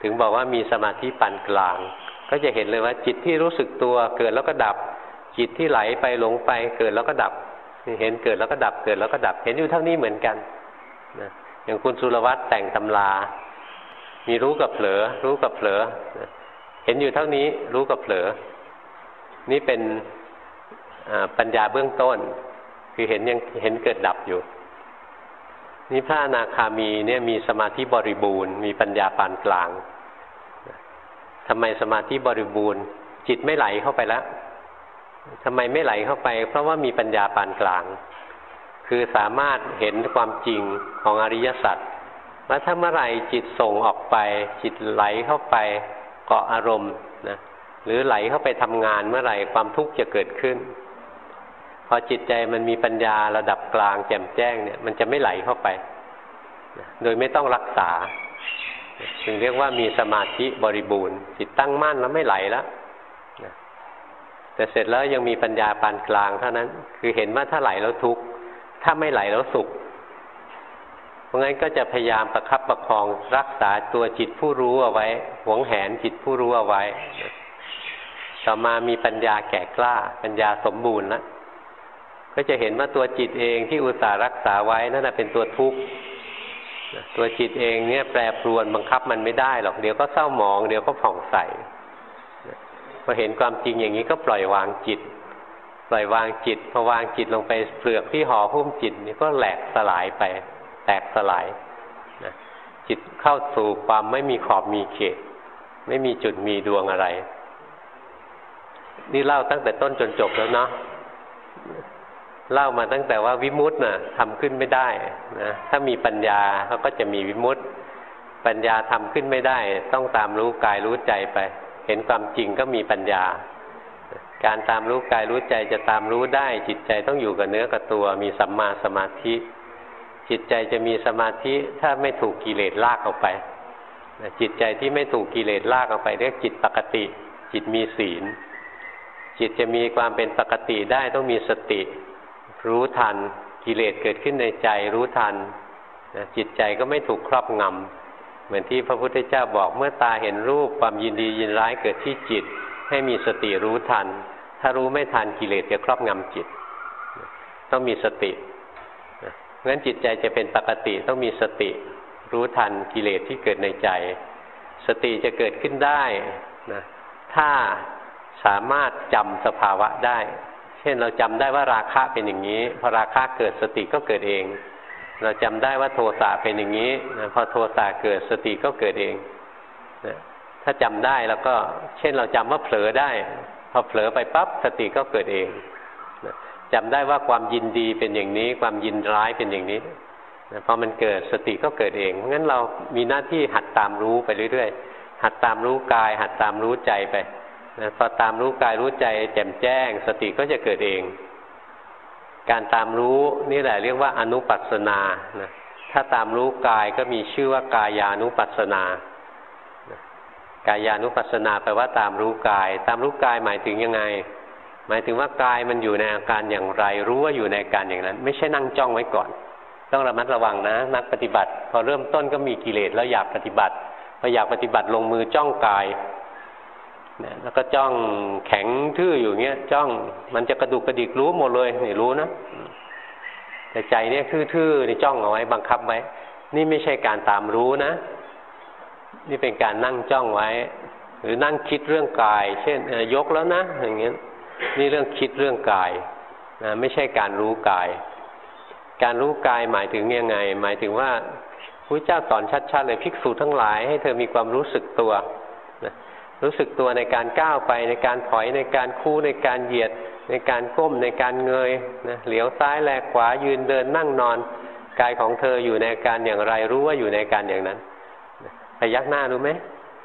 ถึงบอกว่ามีสมาธิปานกลางก็จะเห็นเลยว่าจิตที่รู้สึกตัวเกิดแล้วก็ดับจิตที่ไหลไปหลงไปเกิดแล้วก็ดับเห็นเกิดแล้วก็ดับเกิดแล้วก็ดับเห็นอยู่เท่านี้เหมือนกันนะอย่างคุณสุรวัตรแต่งตำรามีรู้กับเผลอรู้กับเผลอเห็นอยู่เท่านี้รู้กับเผลอนี่เป็นปัญญาเบื้องต้นคือเห็นยังเห็นเกิดดับอยู่นี่พระอนาคามีเนี่ยมีสมาธิบริบูรณ์มีปัญญาปานกลางทำไมสมาธิบริบูรณ์จิตไม่ไหลเข้าไปแล้วทำไมไม่ไหลเข้าไปเพราะว่ามีปัญญาปานกลางคือสามารถเห็นความจริงของอริยสัจว่าถ้าเมื่อไหร่จิตส่งออกไปจิตไหลเข้าไปเกาะอารมณ์นะหรือไหลเข้าไปทำงานเมื่อไหร่ความทุกข์จะเกิดขึ้นพอจิตใจมันมีปัญญาระดับกลางแจ่มแจ้งเนี่ยมันจะไม่ไหลเข้าไปโดยไม่ต้องรักษาจึงเรียกว่ามีสมาธิบริบูรณ์จิตตั้งมั่นแล้วไม่ไหลแล้วแต่เสร็จแล้วยังมีปัญญาปานกลางเท่านั้นคือเห็นว่าถ้าไหลแล้วทุกข์ถ้าไม่ไหลแล้วสุขเพราะงั้นก็จะพยายามประคับประคองรักษาตัวจิตผู้รู้เอาไว้หวงแหนจิตผู้รู้เอาไว้ต่อมามีปัญญาแก่กล้าปัญญาสมบูรณ์แล้วก็จะเห็นว่าตัวจิตเองที่อุตส่าห์รักษาไว้นั่นเป็นตัวทุกข์ตัวจิตเองเนี่ยแปรปรวนบังคับมันไม่ได้หรอกเดี๋ยวก็เศร้าหมองเดี๋ยวก็ผ่องใสพอเห็นความจริงอย่างนี้ก็ปล่อยวางจิตปล่อยวางจิตพอวางจิตลงไปเปลือกที่ห่อหุ้มจิตนี่ก็แหลกสลายไปแตกสลายนะจิตเข้าสู่ความไม่มีขอบมีเขตไม่มีจุดมีดวงอะไรนี่เล่าตั้งแต่ต้นจนจบแล้วเนาะเล่ามาตั้งแต่ว่าวิมุตติน่ะทำขึ้นไม่ได้นะถ้ามีปัญญาเขาก็จะมีวิมุตติปัญญาทำขึ้นไม่ได้ต้องตามรู้กายรู้ใจไปเห็นความจริงก็มีปัญญาการตามรู้กายรู้ใจจะตามรู้ได้จิตใจต้องอยู่กับเนื้อกับตัวมีสัมมาสมาธิจิตใจจะมีสมาธิถ้าไม่ถูกกิเลสลากออกไปจิตใจที่ไม่ถูกกิเลสลากออกไปเรียกจิตปกติจิตมีศีลจิตจะมีความเป็นปกติได้ต้องมีสติรู้ทันกิเลสเกิดขึ้นในใจรู้ทันจิตใจก็ไม่ถูกครอบงำเหมือนที่พระพุทธเจ้าบอกเมื่อตาเห็นรูปความยินดียินร้ายเกิดที่จิตให้มีสติรู้ทันถ้ารู้ไม่ทันกิเลสจะครอบงำจิตต้องมีสติเพราะฉะนั้นจิตใจจะเป็นปกติต้องมีสติรู้ทันกิเลสที่เกิดในใจสติจะเกิดขึ้นได้นะถ้าสามารถจำสภาวะได้เช่นเราจำได้ว่าราคะเป็นอย่างนี้พอราคะเกิดสติก็เกิดเองเราจำได้ว่าโทสะเป็นอย่างนี้นะพอโทสะเกิดสติก็เกิดเองนะถ้าจำได้แล้วก็เช่นเราจำว่าเผลอได้พอเผลอไปปั๊บสติก็เกิดเองนะจำได้ว่าความยินดีเป็นอย่างนี้ความยินร้ายเป็นอย่างนี้นะพอมันเกิดสติก็เกิดเองงั้นเรามีหน้าที่หัดตามรู้ไปเรื่อยๆหัดตามรู้กายหัดตามรู้ใจไปนะพอตามรู้กายรู้ใจแจ่มแจ้งสติก็จะเกิดเองการตามรู้นี่แหละเรียกว่าอนุปัสสนานะถ้าตามรู้กายก็มีชื่อว่ากายานุปัสสนากายานุปัสสนาแปลว่าตามรู้กายตามรู้กายหมายถึงยังไงหมายถึงว่ากายมันอยู่ในอาการอย่างไรรู้ว่าอยู่ในอาการอย่างนั้นไม่ใช่นั่งจ้องไว้ก่อนต้องระมัดระวังนะนักปฏิบัติพอเริ่มต้นก็มีกิเลสแล้วอยากปฏิบัติพออยากปฏิบัติลงมือจ้องกายแล้วก็จ้องแข็งทื่ออยู่เงี้ยจ้องมันจะกระดุกกระดิกรู้หมดเลยนี่รู้นะแต่ใจเนี่ยทื่อๆนี่จ้องเอาไว้บังคับไว้นี่ไม่ใช่การตามรู้นะนี่เป็นการนั่งจ้องไว้หรือนั่งคิดเรื่องกายเช่นยกแล้วนะอย่างเงี้ยนี่เรื่องคิดเรื่องกายนะไม่ใช่การรู้กายการรู้กายหมายถึงยังไงหมายถึงว่าพระเจ้าสอนชัดๆเลยภิกษุทั้งหลายให้เธอมีความรู้สึกตัวนะรู้สึกตัวในการก้าวไปในการถอยในการคู่ในการเหยียดในการก้มในการเงยนะเหลียวซ้ายแลขวายืนเดินนั่งนอนกายของเธออยู่ในอาการอย่างไรรู้ว่าอยู่ในอาการอย่างนั้นพยักหน้ารู้ไหม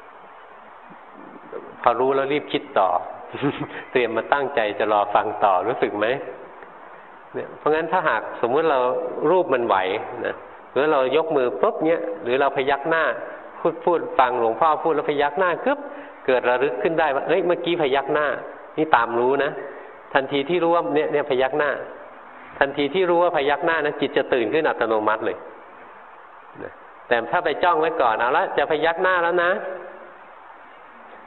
พอรู้แล้วรีบคิดต่อ เตรียมมาตั้งใจจะรอฟังต่อรู้สึกไหมเนี่ยเพราะงั้นถ้าหากสมมุติเรารูปมันไหวนะหรือเรายกมือปุ๊บเนี้ยหรือเราพยักหน้าพูดพูดฟังหลวงพ่อพูดแล้วพยักหน้าปึ๊บเกิดระลึกขึ้นได้ว่าเอ้ยเมื่อกี้พยักหน้านี่ตามรู้นะทันทีที่รู้ว่าเนี่ยเนี่ยพยักหน้าทันทีที่รู้ว่าพยักหน้านะจิตจะตื่นขึ้นอัตโนมัติเลยนะแต่ถ้าไปจ้องไว้ก่อนเอาละจะพยักหน้าแล้วนะ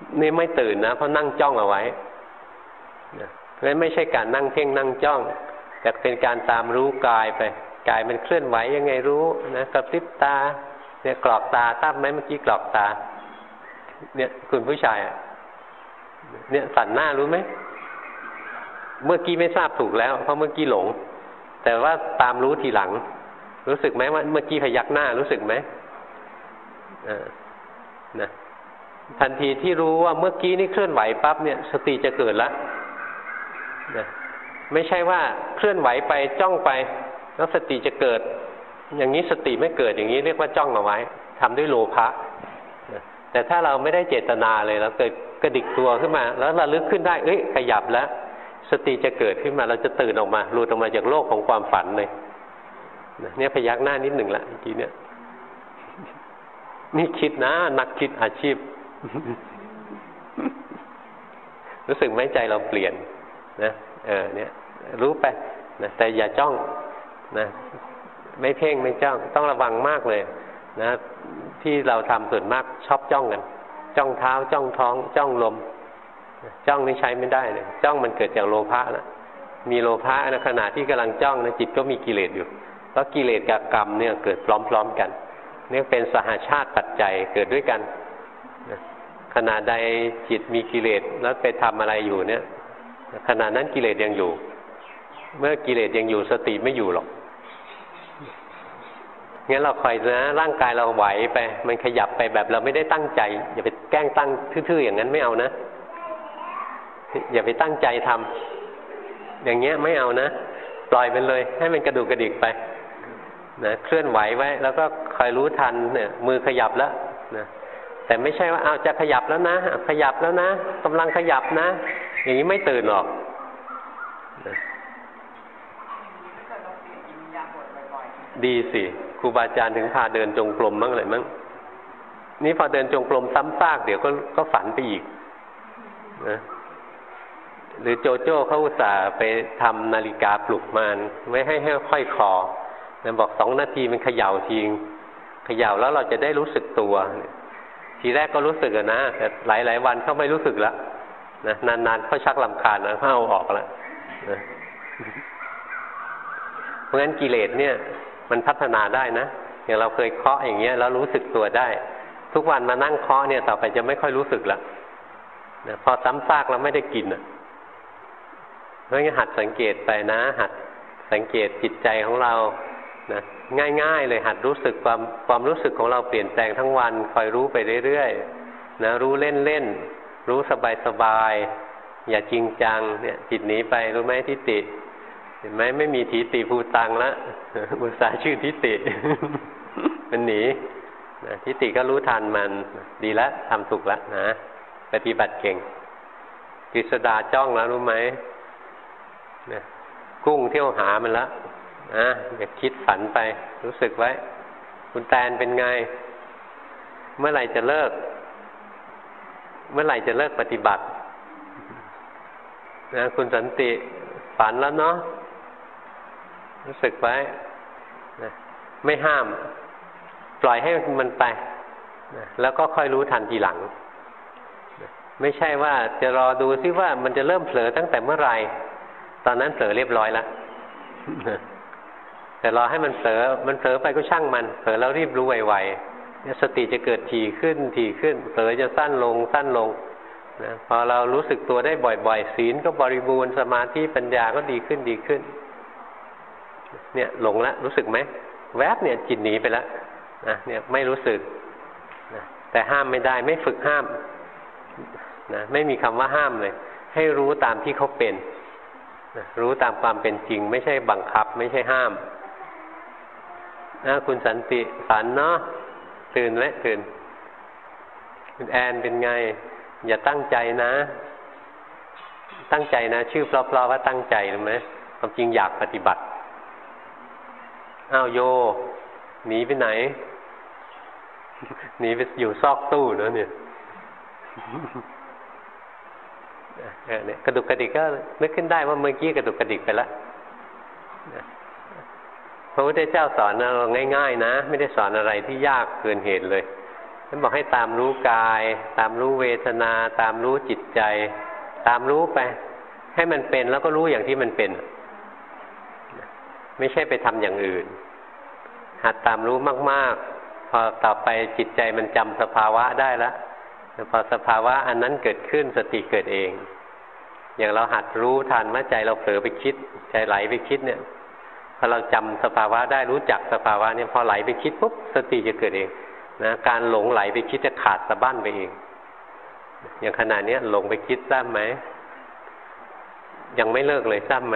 นี่ไม่ตื่นนะเพราะนั่งจ้องเอาไว้นะเพราะฉะนั้นไม่ใช่การนั่งเพ่งนั่งจ้องแต่เป็นการตามรู้กายไปกายมันเคลื่อนไหวยังไงรู้นะกระพริบตาเนี่ยกรอกตาทราบไหมเมื่อกี้กรอกตาเนี่ยคุณผู้ชายเนี่ยสั่นหน้ารู้ไหมเมื่อกี้ไม่ทราบถูกแล้วเพราะเมื่อกี้หลงแต่ว่าตามรู้ทีหลังรู้สึกไหมว่าเมื่อกี้พยักหน้ารู้สึกไหมอ่านะทันทีที่รู้ว่าเมื่อกี้นี่เคลื่อนไหวปั๊บเนี่ยสติจะเกิดแล้วนะไม่ใช่ว่าเคลื่อนไหวไปจ้องไปแล้วสติจะเกิดอย่างนี้สติไม่เกิดอย่างนี้เรียกว่าจ้องเอาไว้ทำด้วยโลภะนะแต่ถ้าเราไม่ได้เจตนาเลยเราเกิดกระดิกตัวขึ้นมาแล้วระลึกขึ้นได้เอ้ยขยับแล้วสติจะเกิดขึ้นมาเราจะตื่นออกมาหลุดออกมาจากโลกของความฝันเลยเนี่ยพยักหน้านิดหนึ่งละเมื่อกี้เนี่ยนี่คิดนะนักคิดอาชีพ รู้สึกไหมใจเราเปลี่ยนนะเออเนี่ยรู้ไปนะแต่อย่าจ้องนะไม่เพ่งไม่จ้องต้องระวังมากเลยนะที่เราทำส่วนมากชอบจ้องกันจ้องเท้าจ้องท้องจ้องลมจ้องนี่ใช้ไม่ได้เลยจ้องมันเกิดจากโลภะนะมีโลภะในขณะที่กำลังจ้องนะจิตก็มีกิเลสอยู่เพราะกิเลสกับกรรมเนี่ยเกิดพร้อมๆกันนี่เป็นสหชาติปัจจัยเกิดด้วยกันขณะใดจิตมีกิเลสแล้วไปทำอะไรอยู่เนี่ยขณะนั้นกิเลสยังอยู่เมื่อกิเลสยังอยู่สติไม่อยู่หรอกงั้นเราคอยนะร่างกายเราไหวไปมันขยับไปแบบเราไม่ได้ตั้งใจอย่าไปแกล้งตั้งทื่อๆอย่างนั้นไม่เอานะอย่าไปตั้งใจทำอย่างเงี้ยไม่เอานะปล่อยมันเลยให้มันกระดุกกระดิกไปนะเคลื่อนไหวไว้แล้วก็คอยรู้ทันเนี่ยมือขยับแล้วนะแต่ไม่ใช่ว่าเอาจะขยับแล้วนะขยับแล้วนะกำลังขยับนะอย่างนี้ไม่ตื่นหรอกนะดีสิครูบาอาจารย์ถึงพาเดินจงกรมมั่งเลยมั่งนี่พอเดินจงกรมซ้ำซากเดี๋ยวก็ก็ฝันไปอีกนะหรือโจโจ้เขาอุตส่าห์ไปทำนาฬิกาปลุกมันไม่ให้ให้ค่อยคอนะบอกสองนาทีมันเขย่าทีเขย่าแล้วเราจะได้รู้สึกตัวทีแรกก็รู้สึกอะนะแต่หลายๆวันเขาไม่รู้สึกแล้วนะนานๆเขาชักรำคาญนะเขาเอาออกแล้วนะเพราะงั้นกิเลสเนี่ยมันพัฒนาได้นะอย่างเราเคยเคาะอย่างเงี้ยแล้วรู้สึกตัวได้ทุกวันมานั่งเคาะเนี่ยต่อไปจะไม่ค่อยรู้สึกแล้วนะพอซ้ำซากแล้วไม่ได้กินอ่ะเพราะงั้นหัดสังเกตไปนะหัดสังเกตจิตใจของเรานะง่ายๆเลยหัดรู้สึกความความรู้สึกของเราเปลี่ยนแปลงทั้งวันคอยรู้ไปเรื่อยๆนะรู้เล่นๆรู้สบายๆอย่าจริงจังเนี่ยจิตหนีไปรู้ไหมทิฏฐิเห็นไหมไม่มีทิฏฐิภูตังละอุตส่าห์ชื่อทิฏฐิ มันหนีนะทิฏฐิก็รู้ทันมันดีแล้วทำถูกแล้วนะปฏิบัติเก่งกฤษดาจ้องแล้วรู้ไหมนะกุ้งเที่ยวหามันแล้วนะอย่าคิดฝันไปรู้สึกไว้คุณแตนเป็นไงเมื่อไหร่จะเลิกเมื่อไหร่จะเลิกปฏิบัตินะคุณสันติฝันแล้วเนาะรู้สึกไว้นะไม่ห้ามปล่อยให้มันไปนะแล้วก็ค่อยรู้ทันทีหลังนะไม่ใช่ว่าจะรอดูซิว่ามันจะเริ่มเผลอตั้งแต่เมื่อไหร่ตอนนั้นเผลอเรียบร้อยแล้วแต่รอให้มันเผลอมันเผลอไปก็ช่างมันเผลอแล้วรีบรู้ไวๆเนี่ยสติจะเกิดถี่ขึ้นถี่ขึ้นเผลอจะสั้นลงสั้นลงนะพอเรารู้สึกตัวได้บ่อยๆศีลก็บริบูรณ์สมาธิปัญญาก็ดีขึ้นดีขึ้นเนี่ยหลงแล้วรู้สึกไหมแวบเนี่ยจิตหนีไปแล้วนะเนี่ยไม่รู้สึกนะแต่ห้ามไม่ได้ไม่ฝึกห้ามนะไม่มีคำว่าห้ามเลยให้รู้ตามที่เขาเป็นนะรู้ตามความเป็นจริงไม่ใช่บังคับไม่ใช่ห้ามนะคุณสันติฝันเนาะตื่นไหมตื่นคุณแอนเป็นไงอย่าตั้งใจนะตั้งใจนะชื่อเพลาะๆว่าตั้งใจรู้ไหมความจริงอยากปฏิบัติอ้าวโยหนีไปไหนหนีไปอยู่ซอกตู้เนอะเนี่ยเนี่ยกระดุกกระดิกก็นึกขึ้นได้ว่าเมื่อกี้กระดุกกระดิกไปแล้วพระพุทธเจ้าสอนเราง่ายๆนะไม่ได้สอนอะไรที่ยากเกินเหตุเลยท่านบอกให้ตามรู้กาย ตามรู้เวทนา ตามรู้จิตใจ ตามรู้ไปให้มันเป็นแล้วก็รู้อย่างที่มันเป็นไม่ใช่ไปทำอย่างอื่นหัดตามรู้มากๆพอต่อไปจิตใจมันจำสภาวะได้แล้วพอสภาวะอันนั้นเกิดขึ้นสติเกิดเองอย่างเราหัดรู้ทันว่าใจเราเผลอไปคิดใจไหลไปคิดเนี่ยพอเราจำสภาวะได้รู้จักสภาวะเนี่ยพอไหลไปคิดปุ๊บสติจะเกิดเองนะการหลงไหลไปคิดจะขาดสะบั้นไปเองอย่างขณะนี้หลงไปคิดทราบไหมยังไม่เลิกเลยทราบไหม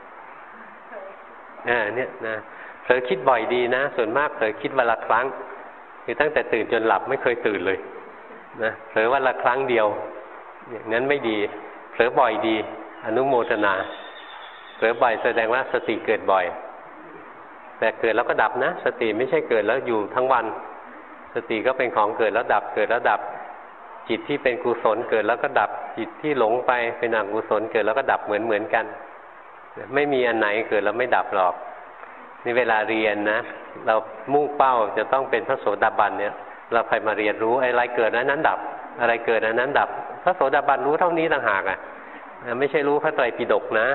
อ่าเนี่ยนะเผลอคิดบ่อยดีนะส่วนมากเผลอคิดวันละครั้งคือตั้งแต่ตื่นจนหลับไม่เคยตื่นเลยนะเผลอวันละครั้งเดียวอย่างนั้นไม่ดีเผลอบ่อยดีอนุโมทนาเผลอบ่อยแสดงว่าสติเกิดบ่อยแต่เกิดแล้วก็ดับนะสติไม่ใช่เกิดแล้วอยู่ทั้งวันสติก็เป็นของเกิดแล้วดับเกิดแล้วดับจิตที่เป็นกุศลเกิดแล้วก็ดับจิตที่หลงไปเป็นอกุศลเกิดแล้วก็ดับเหมือนเหมือนกันไม่มีอันไหนเกิดแล้วไม่ดับหรอกนี่เวลาเรียนนะเรามุ่งเป้าจะต้องเป็นพระโสดาบันเนี่ยเราใครมาเรียนรู้อะไรเกิดนั้นนั้นดับอะไรเกิดนั้นนั้นดับพระโสดาบันรู้เท่านี้ต่างหากอ่ะไม่ใช่รู้พระไตรปิฎกนะ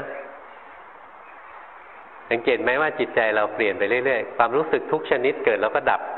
สังเกตไหมว่าจิตใจเราเปลี่ยนไปเรื่อยๆความรู้สึกทุกชนิดเกิดแล้วก็ดับ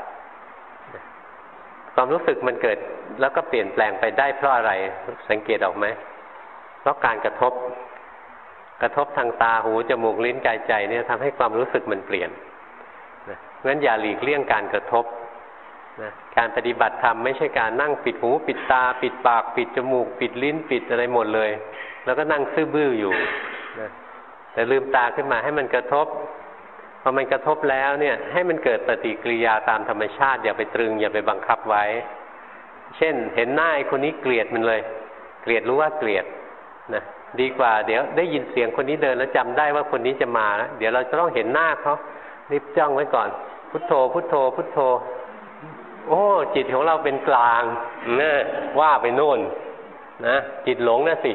ความรู้สึกมันเกิดแล้วก็เปลี่ยนแปลงไปได้เพราะอะไรสังเกตออกไหมเพราะการกระทบกระทบทางตาหูจมูกลิ้นกายใจเนี่ยทำให้ความรู้สึกมันเปลี่ยนนะงั้นอย่าหลีกเลี่ยงการกระทบนะการปฏิบัติธรรมไม่ใช่การนั่งปิดหูปิดตาปิดปากปิดจมูกปิดลิ้นปิดอะไรหมดเลยแล้วก็นั่งซื่อบื้ออยู่นะแต่ลืมตาขึ้นมาให้มันกระทบพอมันกระทบแล้วเนี่ยให้มันเกิดปฏิกิริยาตามธรรมชาติอย่าไปตรึงอย่าไปบังคับไว้เช่นเห็นหน้าไอ้คนนี้เกลียดมันเลยเกลียดรู้ว่าเกลียดนะดีกว่าเดี๋ยวได้ยินเสียงคนนี้เดินแล้วจำได้ว่าคนนี้จะมาแล้วเดี๋ยวเราจะต้องเห็นหน้าเขารีบจ้องไว้ก่อนพุทโธพุทโธพุทโธโอ้จิตของเราเป็นกลางนะว่าไปโน่นนะจิตหลงนะสิ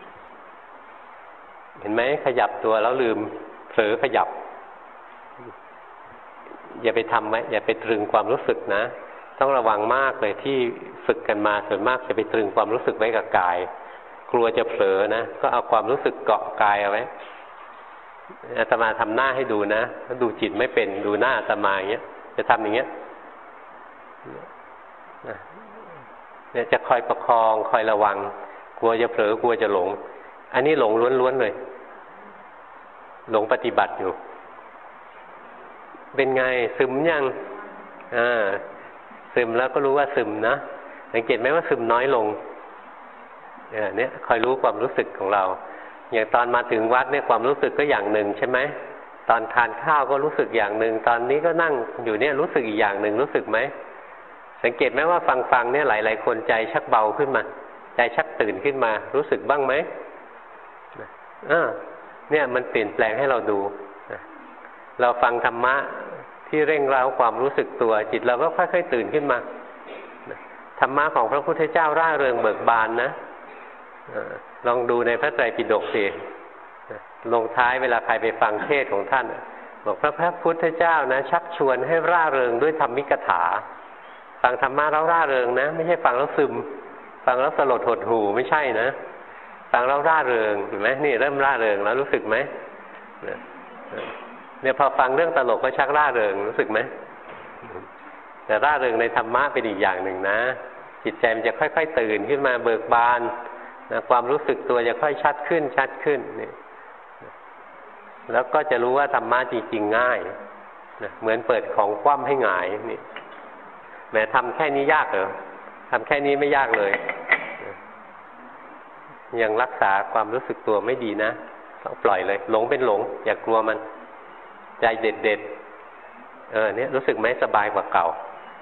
เห็นไหมขยับตัวแล้วลืมเผลอขยับอย่าไปทำไหมอย่าไปตรึงความรู้สึกนะต้องระวังมากเลยที่ฝึกกันมาส่วนมากจะไปตรึงความรู้สึกไว้กับกายกลัวจะเผลอนะก็เอาความรู้สึกเกาะกายเอาไว้อาตมาทำหน้าให้ดูนะถ้าดูจิตไม่เป็นดูหน้าอาตมาอย่างเงี้ยจะทำอย่างเงี้ยเนี่ยจะคอยประคองคอยระวังกลัวจะเผลอกลัวจะหลงอันนี้หลงล้วนๆเลยหลงปฏิบัติอยู่เป็นไงซึมยังอ่าซึมแล้วก็รู้ว่าซึมนะสังเกตไหมว่าซึมน้อยลงเนี่ยคอยรู้ความรู้สึกของเราอย่างตอนมาถึงวัดเนี่ยความรู้สึกก็อย่างหนึ่งใช่ไหมตอนทานข้าวก็รู้สึกอย่างหนึ่งตอนนี้ก็นั่งอยู่เนี่ยรู้สึกอีกอย่างหนึ่งรู้สึกไหมสังเกตไหมว่าฟังๆเนี่ยหลายๆคนใจชักเบาขึ้นมาใจชักตื่นขึ้นมารู้สึกบ้างไหมอ่าเนี่ยมันเปลี่ยนแปลงให้เราดูเราฟังธรรมะที่เร่งเร้าความรู้สึกตัวจิตเราก็ค่อยๆตื่นขึ้นมาธรรมะของพระพุทธเจ้าร่าเริงเบิกบานนะลองดูในพระไตรปิฎกสิลงท้ายเวลาใครไปฟังเทศของท่านบอกพระพุทธเจ้านะชักชวนให้ร่าเริงด้วยธรรมิกถาฟังธรรมะแล้วร่าเริงนะไม่ใช่ฟังแล้วซึมฟังแล้วสลดหดหู่ไม่ใช่นะฟังแล้วร่าเริงเห็นไหมนี่เริ่มร่าเริงแล้วรู้สึกไหมเนี่ยพอฟังเรื่องตลกก็ชักร่าเริงรู้สึกไหมแต่ร่าเริงในธรรมะเป็นอีกอย่างหนึ่งนะจิตใจมันจะค่อยๆตื่นขึ้นมาเบิกบานนะความรู้สึกตัวจะค่อยชัดขึ้นชัดขึ้นนี่แล้วก็จะรู้ว่าธรรมะจริงๆง่ายนะเหมือนเปิดของคว่ำให้หงายนี่แม้ทำแค่นี้ยากเหรอทำแค่นี้ไม่ยากเลยยังรักษาความรู้สึกตัวไม่ดีนะต้องปล่อยเลยหลงเป็นหลงอย่ากลัวมันใจเด็ดเด็ดเออเนี่ยรู้สึกไหมสบายกว่าเก่า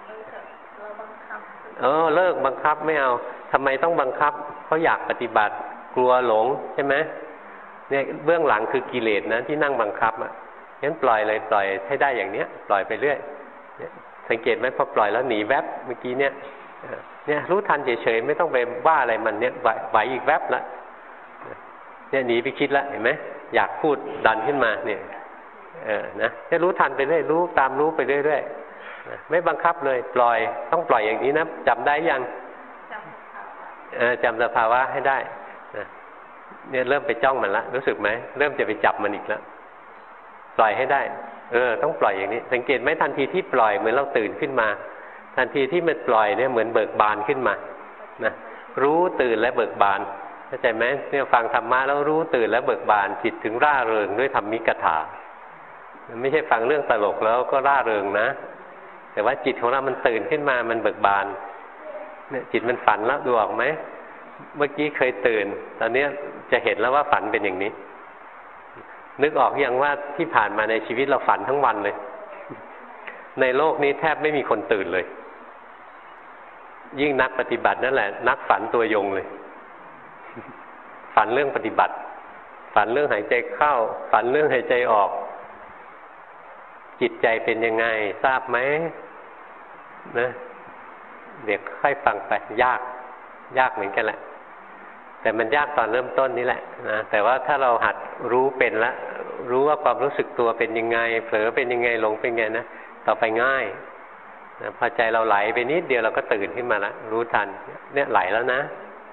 เออเลิกบังคับไม่เอาทำไมต้องบังคับเพราะอยากปฏิบัติกลัวหลงใช่ไหมเนี่ยเบื้องหลังคือกิเลสนะที่นั่งบังคับอ่ะงั้นปล่อยเลยปล่อยให้ได้อย่างเนี้ยปล่อยไปเรื่อยสังเกตไหมพอปล่อยแล้วหนีแวบเมื่อกี้เนี่ยเนี่ยรู้ทันเฉยๆไม่ต้องไปว่าอะไรมันเนี่ยไหวอีกแวบละเนี่ยหนีไปคิดละเห็นไหมอยากพูดดันขึ้นมาเนี่ยเออนะจะรู้ทันไปเรื่อยรู้ตามรู้ไปเรื่อยๆไม่บังคับเลยปล่อยต้องปล่อยอย่างนี้นะจำได้ยังจำสภาวะให้ได้เนี่ยเริ่มไปจ้องมันละรู้สึกไหมเริ่มจะไปจับมันอีกแล้วปล่อยให้ได้เออต้องปล่อยอย่างนี้สังเกตไหมทันทีที่ปล่อยเหมือนเราตื่นขึ้นมาทันทีที่มันปล่อยเนี่ยเหมือนเบิกบานขึ้นมานะรู้ตื่นและเบิกบานเข้าใจไหมเนี่ยฟังธรรมะแล้วรู้ตื่นและเบิกบานจิตถึงร่าเริงด้วยธรรมิกถาไม่ใช่ฟังเรื่องตลกแล้วก็ร่าเริงนะแต่ว่าจิตของเรามันตื่นขึ้นมามันเบิกบานเนี่ยจิตมันฝันแล้วดูออกไหมเมื่อกี้เคยตื่นตอนนี้จะเห็นแล้วว่าฝันเป็นอย่างนี้นึกออกยังว่าที่ผ่านมาในชีวิตเราฝันทั้งวันเลยในโลกนี้แทบไม่มีคนตื่นเลยยิ่งนักปฏิบัตินั่นแหละนักฝันตัวยงเลยฝันเรื่องปฏิบัติฝันเรื่องหายใจเข้าฝันเรื่องหายใจออกจิตใจเป็นยังไงทราบไหมนะเดี๋ยวค่อยฟังไปยากยากเหมือนกันแหละแต่มันยากตอนเริ่มต้นนี่แหละนะแต่ว่าถ้าเราหัดรู้เป็นละรู้ว่าความรู้สึกตัวเป็นยังไงเผลอเป็นยังไงหลงเป็นยังไงนะต่อไปง่ายนะพอใจเราไหลไปนิดเดียวเราก็ตื่นขึ้นมาแล้วรู้ทันเนี่ยไหลแล้วนะ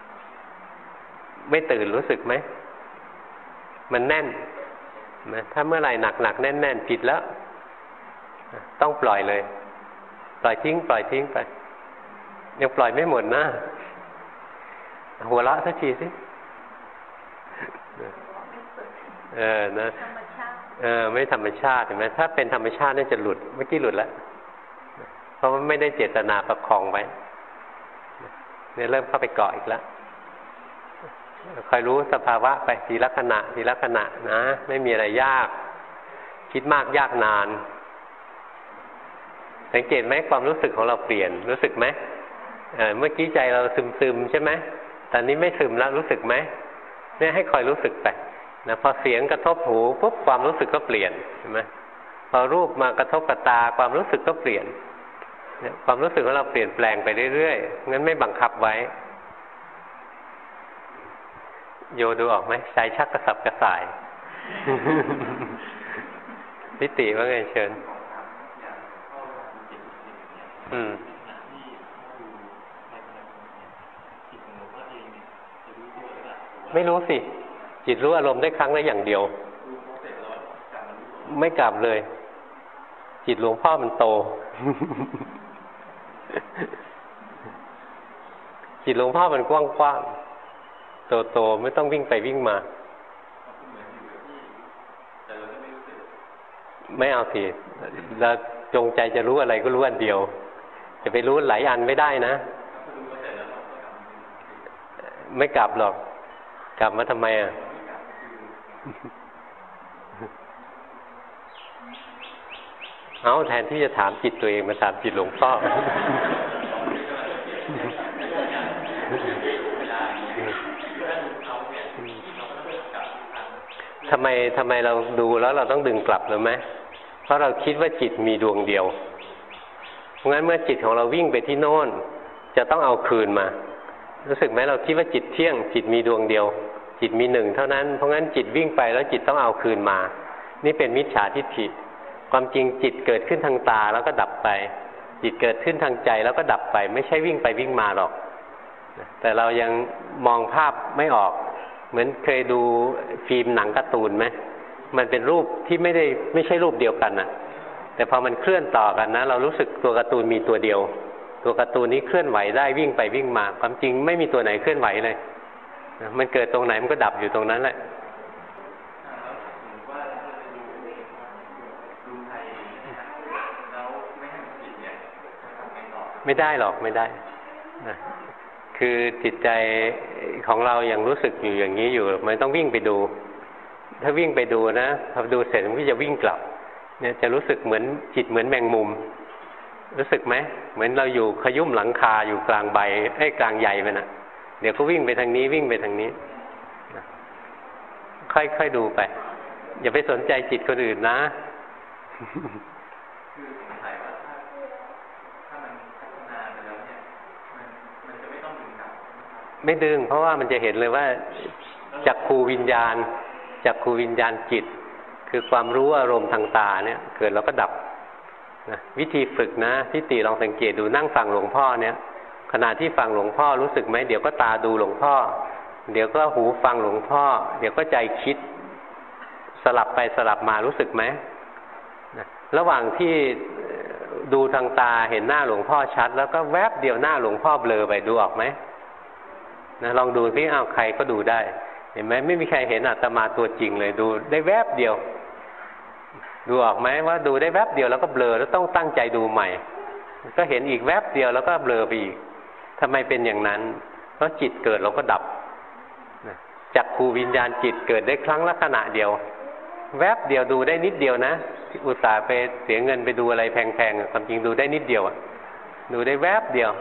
ไม่ตื่นรู้สึกไหมมันแน่นนะถ้าเมื่อไหร่หนักๆแน่นๆผิดแล้วต้องปล่อยเลยปล่อยทิ้งปล่อยทิ้งไปยังปล่อยไม่หมดนะหัวเราะสักทีสิเออนะเออไม่ธรรมชาติเห็นไหมถ้าเป็นธรรมชาติน่าจะหลุดเมื่อกี้หลุดแล้วเพราะว่าไม่ได้เจตนาประคองไว้เนี่ยเริ่มเข้าไปเกาะอีกแล้วคอยรู้สภาวะไปทีละขณะทีละขณะนะไม่มีอะไรยากคิดมากยากนานสังเกตไหมความรู้สึกของเราเปลี่ยนรู้สึกไหมเออเมื่อกี้ใจเราซึมๆใช่ไหมตอนนี้ไม่ซึมแล้วรู้สึกไหมเนี่ยให้คอยรู้สึกไปนะพอเสียงกระทบหูปุ๊บความรู้สึกก็เปลี่ยนใช่ไหมพอรูปมากระทบกับตาความรู้สึกก็เปลี่ยนเนี่ยความรู้สึกของเราเปลี่ยนแปลงไปเรื่อยๆงั้นไม่บังคับไว้โยดูออกไหมใจชักกระสับกระส่ายนิติว่าไงเชิญอืมไม่รู้สิจิตรู้อารมณ์ได้ครั้งละอย่างเดียวไม่กลับเลยจิตหลวงพ่อมันโตจิตหลวงพ่อมันกว้างๆโตๆไม่ต้องวิ่งไปวิ่งมาไม่เอาสิเราจงใจจะรู้อะไรก็รู้อันเดียวจะไปรู้หลายอันไม่ได้นะไม่กลับหรอกกลับมาทำไมอ่ะเอาแทนที่จะถามจิตตัวเองมาถามจิตหลวงพ่อทำไมทำไมเราดูแล้วเราต้องดึงกลับหรือไหมเพราะเราคิดว่าจิตมีดวงเดียวเพราะงั้นเมื่อจิตของเราวิ่งไปที่โน่นจะต้องเอาคืนมารู้สึกไหมเราคิดว่าจิตเที่ยงจิตมีดวงเดียวจิตมีหนึ่งเท่านั้นเพราะงั้นจิตวิ่งไปแล้วจิตต้องเอาคืนมานี่เป็นมิจฉาทิฏฐิความจริงจิตเกิดขึ้นทางตาแล้วก็ดับไปจิตเกิดขึ้นทางใจแล้วก็ดับไปไม่ใช่วิ่งไปวิ่งมาหรอกแต่เรายังมองภาพไม่ออกเหมือนเคยดูฟิล์มหนังการ์ตูนไหมมันเป็นรูปที่ไม่ได้ไม่ใช่รูปเดียวกันน่ะแต่พอมันเคลื่อนต่อกันนะเรารู้สึกตัวการ์ตูนมีตัวเดียวตัวการ์ตูนนี้เคลื่อนไหวได้วิ่งไปวิ่งมาความจริงไม่มีตัวไหนเคลื่อนไหวเลยมันเกิดตรงไหนมันก็ดับอยู่ตรงนั้นแหละไม่ได้หรอกไม่ได้นะคือจิตใจของเรายังรู้สึกอยู่อย่างนี้อยู่มันต้องวิ่งไปดูถ้าวิ่งไปดูนะพอดูเสร็จมันก็จะวิ่งกลับเนี่ยจะรู้สึกเหมือนจิตเหมือนแมงมุมรู้สึกไหมเหมือนเราอยู่ขยุ่มหลังคาอยู่กลางใบไอ้กลางใหญ่ไปนะเดี๋ยวก็วิ่งไปทางนี้วิ่งไปทางนี้ค่อยๆดูไปอย่าไปสนใจจิตคนอื่นนะไม่ดึงเพราะว่ามันจะเห็นเลยว่าจักขูวิญญาณจักขูวิญญาณจิตคือความรู้อารมณ์ทางตาเนี่ยเกิดแล้วก็ดับนะวิธีฝึกนะที่ตีลองสังเกตดูนั่งฟังหลวงพ่อเนี่ยขณะที่ฟังหลวงพ่อรู้สึกไหมเดี๋ยวก็ตาดูหลวงพ่อเดี๋ยวก็หูฟังหลวงพ่อเดี๋ยวก็ใจคิดสลับไปสลับมารู้สึกไหมนะระหว่างที่ดูทางตาเห็นหน้าหลวงพ่อชัดแล้วก็แวบเดียวหน้าหลวงพ่อเบลอไปดูออกไหมนะลองดูสิอ้าวใครก็ดูได้เห็นไหมไม่มีใครเห็นอาตมาตัวจริงเลยดูได้แวบเดียวดูออกไหมว่าดูได้แวบเดียวแล้วก็เบลอแล้วต้องตั้งใจดูใหม่ก็เห็นอีกแวบเดียวแล้วก็เบลอไปอีกทำไมเป็นอย่างนั้นเพราะจิตเกิดเราก็ดับจักขูวิญญาณจิตเกิดได้ครั้งละขณะเดียวแวบเดียวดูได้นิดเดียวนะอุตส่าห์ไปเสียเงินไปดูอะไรแพงๆความจริงดูได้นิดเดียวดูได้แวบเดียว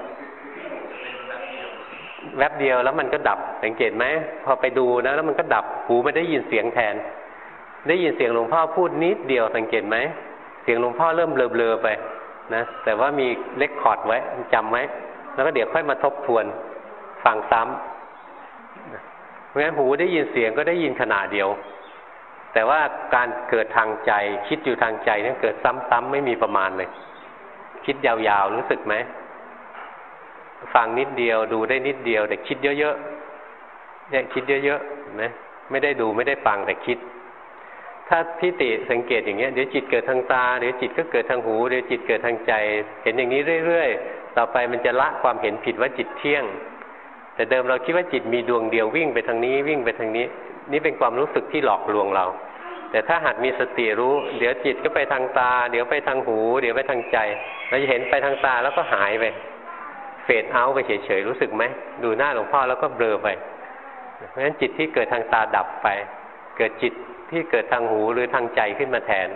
แวบเดียวแล้วมันก็ดับสังเกตไหมพอไปดูนะแล้วมันก็ดับหูไม่ได้ยินเสียงแทนได้ยินเสียงหลวงพ่อพูดนิดเดียวสังเกตไหมเสียงหลวงพ่อเริ่มเบลอๆไปนะแต่ว่ามีเรคคอร์ดไว้จำไว้แล้วก็เดี๋ยวค่อยมาทบทวนฟังซ้ำเพราะฉะนั้นหูได้ยินเสียงก็ได้ยินขณะเดียวแต่ว่าการเกิดทางใจคิดอยู่ทางใจเนี่ยเกิดซ้ำๆไม่มีประมาณเลยคิดยาวๆรู้สึกไหมฟังนิดเดียวดูได้นิดเดียวแต่คิดเยอะๆเนี่ยคิดเยอะๆเห็นไหมไม่ได้ดูไม่ได้ฟังแต่คิดถ้าทิฏฐิสังเกตอย่างเงี้ยเดี๋ยวจิตเกิดทางตาเดี๋ยวจิตก็เกิดทางหูเดี๋ยวจิตเกิดทางใจเห็นอย่างนี้เรื่อยๆต่อไปมันจะละความเห็นผิดว่าจิตเที่ยงแต่เดิมเราคิดว่าจิตมีดวงเดียววิ่งไปทางนี้วิ่งไปทางนี้นี่เป็นความรู้สึกที่หลอกลวงเราแต่ถ้าหากมีสติรู้เดี๋ยวจิตก็ไปทางตาเดี๋ยวไปทางหูเดี๋ยวไปทางใจเราจะเห็นไปทางตาแล้วก็หายไปเฟดเอาท์ไปเฉยๆรู้สึกไหมดูหน้าหลวงพ่อแล้วก็เบลอไปเพราะฉะนั้นจิตที่เกิดทางตาดับไปเกิดจิตที่เกิดทางหูหรือทางใจขึ้นมาแทน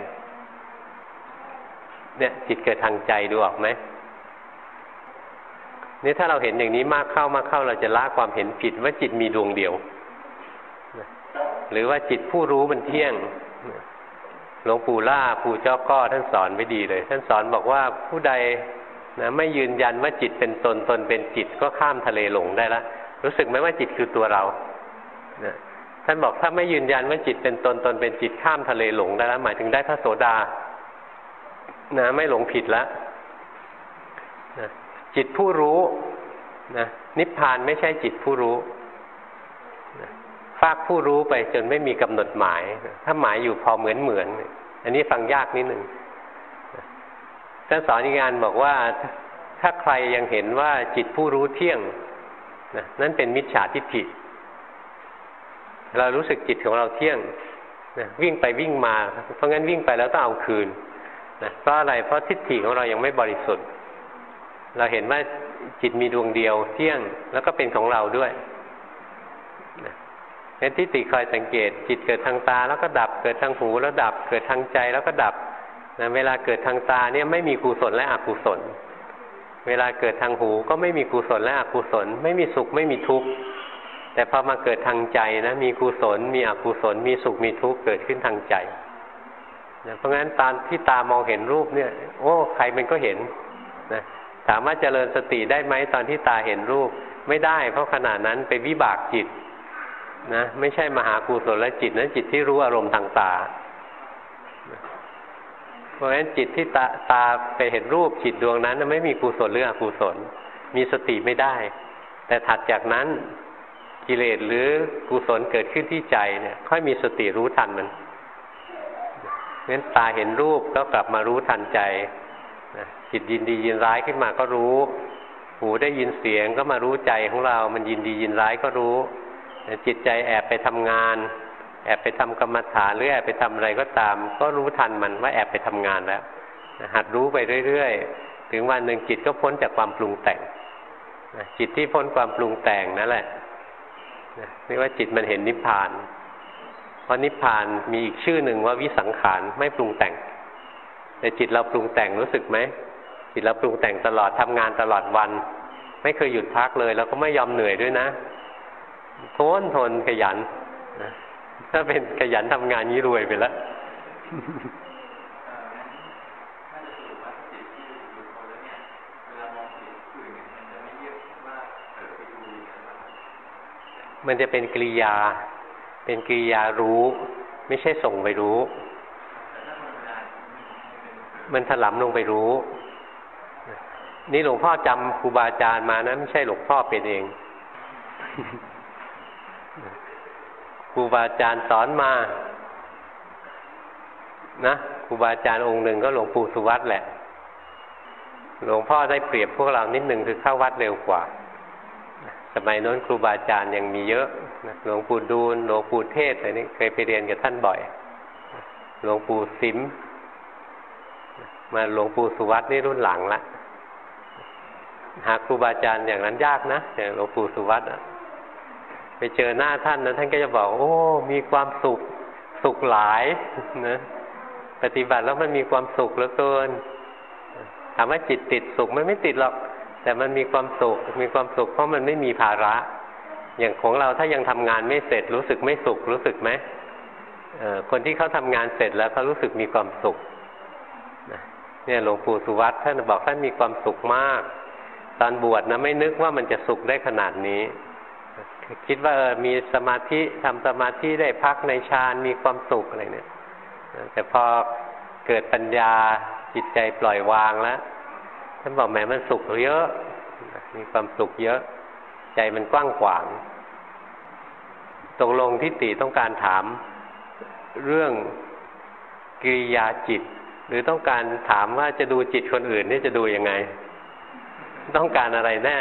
เนี่ยจิตเกิดทางใจดูออกไหมนี่ถ้าเราเห็นอย่างนี้มากเข้ามากเข้าเราจะละความเห็นผิดว่าจิตมีดวงเดียวหรือว่าจิตผู้รู้มันเที่ยงหลวงปู่ล่าปู่เจ้าก้อท่านสอนไว้ดีเลยท่านสอนบอกว่าผู้ใดนะไม่ยืนยันว่าจิตเป็นตนตนเป็นจิตก็ข้ามทะเลหลงได้ละรู้สึกไหมว่าจิตคือตัวเรานะท่านบอกถ้าไม่ยืนยันว่าจิตเป็นตนตนเป็นจิตข้ามทะเลหลงได้แล้วหมายถึงได้พระโสดานะไม่หลงผิดแล้วนะจิตผู้รู้นะนิพพานไม่ใช่จิตผู้รู้นะฝากผู้รู้ไปจนไม่มีกำหนดหมายถ้าหมายอยู่พอเหมือนเหมือนอันนี้ฟังยากนิดหนึ่งท่านสอนอีกงานบอกว่าถ้าใครยังเห็นว่าจิตผู้รู้เที่ยงนะนั่นเป็นมิจฉาทิฏฐิเรารู้สึกจิตของเราเที่ยงนะวิ่งไปวิ่งมาเพราะงั้นวิ่งไปแล้วต้องเอาคืนนะเพราะอะไรเพราะทิฏฐิของเรายังไม่บริสุทธิ์เราเห็นว่าจิตมีดวงเดียวเที่ยงแล้วก็เป็นของเราด้วยนะงั้นทิฏฐิคอยสังเกตจิตเกิดทางตาแล้วก็ดับเกิดทางหูแล้วดับเกิดทางใจแล้วก็ดับนะเวลาเกิดทางตาเนี่ยไม่มีกุศลและอกุศลเวลาเกิดทางหูก็ไม่มีกุศลและอกุศลไม่มีสุขไม่มีทุกข์แต่พอมาเกิดทางใจนะมีกุศลมีอกุศลมีสุขมีทุกข์เกิดขึ้นทางใจนะเพราะงั้นตอนที่ตามองเห็นรูปเนี่ยโอ้ใครมันก็เห็นนะถามว่าเจริญสติได้ไหมตอนที่ตาเห็นรูปไม่ได้เพราะขณะนั้นไปวิบากจิตนะไม่ใช่มหากุศลจิตนั้นจิตที่รู้อารมณ์ทางตาเพราะฉะนั้นจิตที่ตาตาไปเห็นรูปจิตดวงนั้นไม่มีกุศลหรืออกุศลมีสติไม่ได้แต่ถัดจากนั้นกิเลสหรือกุศลเกิดขึ้นที่ใจเนี่ยค่อยมีสติรู้ทันมันงั้นตาเห็นรูปก็กลับมารู้ทันใจจิตยินดียินร้ายขึ้นมาก็รู้หูได้ยินเสียงก็มารู้ใจของเรามันยินดียินร้ายก็รู้จิตใจแอบไปทำงานแอบไปทำกรรมฐานหรือแอบไปทำอะไรก็ตามก็รู้ทันมันว่าแอบไปทำงานแล้วหัดรู้ไปเรื่อยๆถึงวันหนึ่งจิตก็พ้นจากความปรุงแต่งจิตที่พ้นความปรุงแต่งนั่นแหละเรียกว่าจิตมันเห็นนิพพานเพราะนิพพานมีอีกชื่อหนึ่งว่าวิสังขารไม่ปรุงแต่งแต่จิตเราปรุงแต่งรู้สึกไหมจิตเราปรุงแต่งตลอดทำงานตลอดวันไม่เคยหยุดพักเลยแล้วก็ไม่ยอมเหนื่อยด้วยนะทนทนขยันนะถ้าเป็นขยันทำงานนี้รวยไปแล้ว มันจะเป็นกริยาเป็นกริยารู้ไม่ใช่ส่งไปรู้มันถลำลงไปรู้นี่หลวงพ่อจำครูบาอาจารย์มานะไม่ใช่หลวงพ่อเป็นเองครูบาอาจารย์สอนมานะครูบาอาจารย์องค์หนึ่งก็หลวงปู่สุวัตแหละหลวงพ่อได้เปรียบพวกเรานิดหนึ่งคือเข้าวัดเร็วกว่าสมัยโน้นครูบาอาจารย์ยังมีเยอะหลวงปู่ดูลหลวงปู่เทศอะไรนี้เคยไปเรียนกับท่านบ่อยหลวงปู่สิมมาหลวงปู่สุวัตนี่รุ่นหลังละหาครูบาอาจารย์อย่างนั้นยากนะอย่างหลวงปู่สุวัตไปเจอหน้าท่านนะท่านก็จะบอกโอ้มีความสุขสุขหลายนะปฏิบัติแล้วมันมีความสุขเหลือเกินถามว่าจิตติดสุขมันไม่ติดหรอกแต่มันมีความสุขมีความสุขเพราะมันไม่มีภาระอย่างของเราถ้ายังทำงานไม่เสร็จรู้สึกไม่สุขรู้สึกไหมคนที่เขาทำงานเสร็จแล้วเขารู้สึกมีความสุขเนี่ยหลวงปู่สุวัตท่านบอกท่านมีความสุขมากตอนบวชนะไม่นึกว่ามันจะสุขได้ขนาดนี้คิดว่าเออมีสมาธิทำสมาธิได้พักในฌานมีความสุขอะไรเนี่ยแต่พอเกิดปัญญาจิตใจปล่อยวางแล้วท่านบอกแหมมันสุขเยอะมีความสุขเยอะใจมันกว้างขวางตกลงทิฏฐิต้องการถามเรื่องกิริยาจิตหรือต้องการถามว่าจะดูจิตคนอื่นนี่จะดูยังไงต้องการอะไรแน่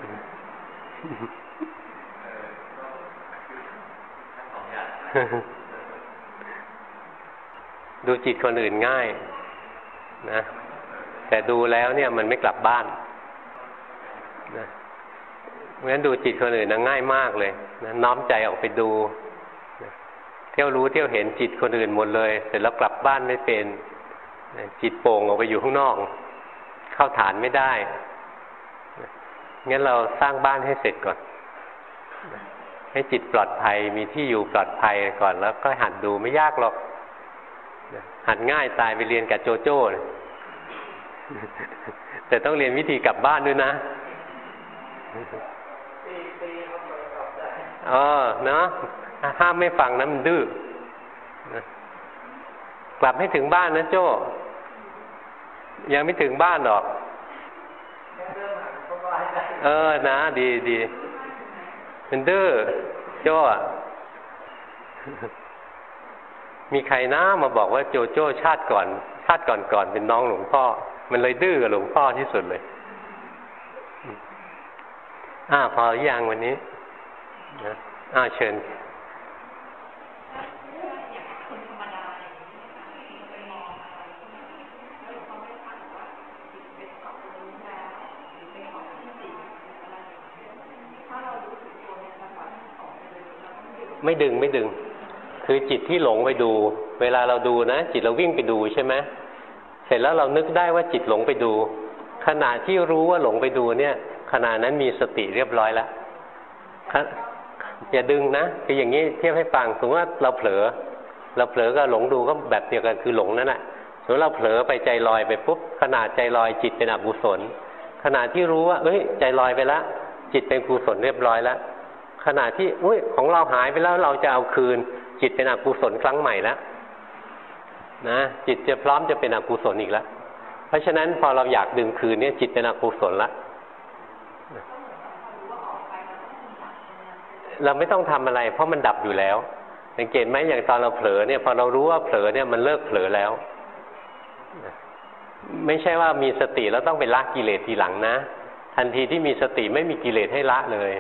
ดูจิตคนอื่นง่ายนะแต่ดูแล้วเนี่ยมันไม่กลับบ้านนะเพราะฉะนั้นดูจิตคนอื่นนะง่ายมากเลยนะน้อมใจออกไปดูนะเที่ยวรู้เที่ยวเห็นจิตคนอื่นหมดเลยเสร็จแล้วกลับบ้านไม่เป็นนะจิตโป่งออกไปอยู่ข้างนอกเข้าฐานไม่ได้นะงั้นเราสร้างบ้านให้เสร็จก่อนนะให้จิตปลอดภัยมีที่อยู่ปลอดภัยก่อนแล้วก็หัดดูไม่ยากหรอกนะหัดง่ายตายไปเรียนกับโจโจ้เลยแต่ต้องเรียนวิธีกลับบ้านด้วยนะเออเนาะห้ามไม่ฟังนะมันดื้อกลับให้ถึงบ้านนะโจ้ยังไม่ถึงบ้านหรอกเออนะดีดีมันดื้อโจ้มีใครนะมาบอกว่าโจโจ้ชาติก่อนชาติก่อนก่อนเป็นน้องหลวงพ่อมันเลยดื้อกับหลวงพ่อที่สุดเลยอ่าพอหรือยังวันนี้นะอ่าเชิญไม่ดึงไม่ดึงคือจิตที่หลงไปดูเวลาเราดูนะจิตเราวิ่งไปดูใช่ไหมเสร็จแล้วเรานึกได้ว่าจิตหลงไปดูขณะที่รู้ว่าหลงไปดูเนี่ยขณะนั้นมีสติเรียบร้อยแล้วอย่าดึงนะคืออย่างนี้เทียบให้ฟังสมมติว่าเราเผลอเราเผลอกับหลงดูก็แบบเดียวกันคือหลงนั่นแหละสมมติเราเผลอไปใจลอยไปปุ๊บขณะใจลอยจิตเป็นอกุศลขณะที่รู้ว่าเอ้ยใจลอยไปแล้วจิตเป็นกุศลเรียบร้อยแล้วขณะที่อุ้ยของเราหายไปแล้วเราจะเอาคืนจิตเป็นอกุศลครั้งใหม่แล้วนะจิตจะพร้อมจะเป็นอกุศลอีกแล้วเพราะฉะนั้นพอเราอยากดึงคืนเนี่ยจิตเป็นอกุศลละเราไม่ต้องทำอะไรเพราะมันดับอยู่แล้วสังเกตไหมอย่างตอนเราเผลอเนี่ยพอเรารู้ว่าเผลอเนี่ยมันเลิกเผลอแล้วไม่ใช่ว่ามีสติแล้วต้องไปละกิเลสทีหลังนะทันทีที่มีสติไม่มีกิเลสให้ละเลย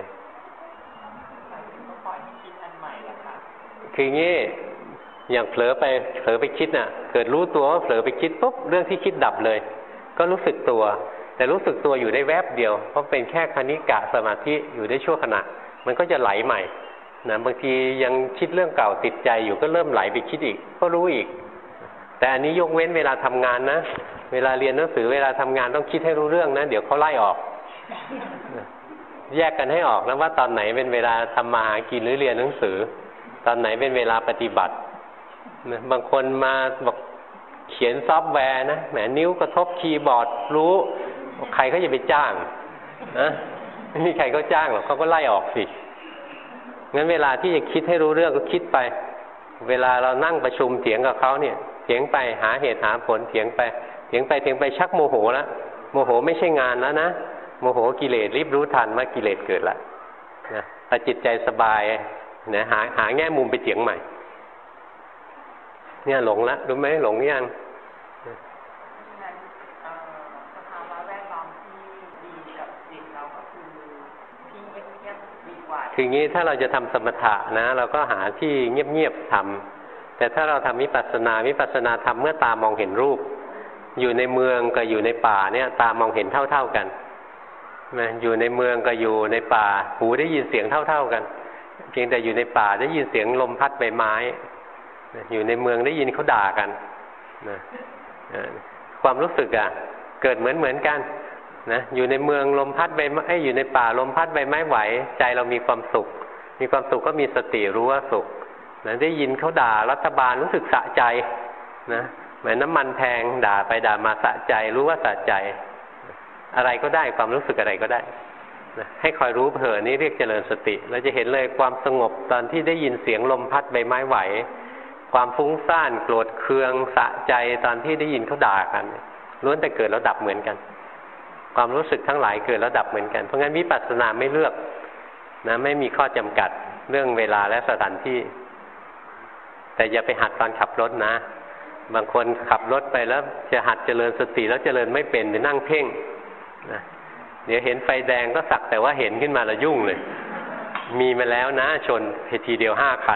คืองี้อย่างเผลอไปเผลอไปคิดน่ะเกิดรู้ตัวว่าเผลอไปคิดปุ๊บเรื่องที่คิดดับเลยก็รู้สึกตัวแต่รู้สึกตัวอยู่ได้แวบเดียวเพราะเป็นแค่คณิกะสมาธิอยู่ได้ชั่วขณะมันก็จะไหลใหม่นะบางทียังคิดเรื่องเก่าติดใจอยู่ก็เริ่มไหลไปคิดอีกก็รู้อีกแต่อันนี้ยกเว้นเวลาทำงานนะเวลาเรียนหนังสือเวลาทำงานต้องคิดให้รู้เรื่องนะเดี๋ยวเขาไล่ออกแยกกันให้ออกนะว่าตอนไหนเป็นเวลาทำมาหากินหรือเรียนหนังสือตอนไหนเป็นเวลาปฏิบัตินะบางคนมาบอกเขียนซอฟต์แวร์นะแหมนิ้วกระทบคีย์บอร์ดรู้ใครเขาจะไปจ้างนะไม่มีใครเขาจ้างหรอกเขาก็ไล่ออกสิงั้นเวลาที่จะคิดให้รู้เรื่องก็คิดไปเวลาเรานั่งประชุมเถียงกับเขาเนี่ยเถียงไปหาเหตุหาผลเถียงไปถียงไปเถียงไปชักโมโหแล้วโมโหไม่ใช่งานแล้วนะโมโหกิเลสรีบรู้ทันว่ากิเลสเกิดแล้วนะพอจิตใจสบายนะหาหาแง่มุมไปเถียงใหม่เนี่ยหลงแล้วรู้ไหมหลงยัง
สภาวะแวดล้อมที่ดีกับจิตเราก็คือที่เงียบๆดีกว่า
คืองี้ถ้าเราจะทำสมถะนะเราก็หาที่เงียบๆทำแต่ถ้าเราทำวิปัสสนาวิปัสสนาทำเมื่อตามองเห็นรูปอยู่ในเมืองกับอยู่ในป่าเนี่ยตามองเห็นเท่าๆกันนะอยู่ในเมืองกับอยู่ในป่าหูได้ยินเสียงเท่าๆกันเพียงแต่อยู่ในป่าได้ยินเสียงลมพัดใบไม้อยู่ในเมืองได้ยินเขาด่ากันนะความรู้สึกอ่ะเกิดเหมือนเหมือนกันนะอยู่ในเมืองลมพัดใบไม้อยู่ในป่าลมพัดใบไม้ไหวใจเรามีความสุขมีความสุขก็มีสติรู้ว่าสุขนะได้ยินเขาด่ารัฐบาลรู้สึกสะใจนะเหมือนน้ำมันแพงด่าไปด่ามาสะใจรู้ว่าสะใจอะไรก็ได้ความรู้สึกอะไรก็ได้นะให้คอยรู้เผลอนี่เรียกเจริญสติเราจะเห็นเลยความสงบตอนที่ได้ยินเสียงลมพัดใบไม้ไหวความฟุ้งซ่านโกรธเคืองสะใจตอนที่ได้ยินเขาด่ากันล้วนแต่เกิดแล้วดับเหมือนกันความรู้สึกทั้งหลายเกิดแล้วดับเหมือนกันเพราะงั้นวิปัสสนาไม่เลือกนะไม่มีข้อจำกัดเรื่องเวลาและสถานที่แต่อย่าไปหัดตอนขับรถนะบางคนขับรถไปแล้วจะหัดเจริญสติแล้วเจริญไม่เป็นไปนั่งเพ่งนะเดี๋ยวเห็นไฟแดงก็สักแต่ว่าเห็นขึ้นมาแล้วยุ่งเลยมีมาแล้วนะชนทีเดียวห้าคัน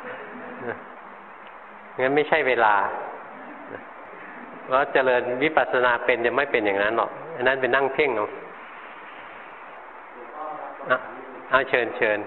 งั้นไม่ใช่เวลาเพราะเจริญวิปัสสนาเป็นจะไม่เป็นอย่างนั้นหรอกอันนั้นเป็นนั่งเพ่งเอาเอาเชิญเชิญ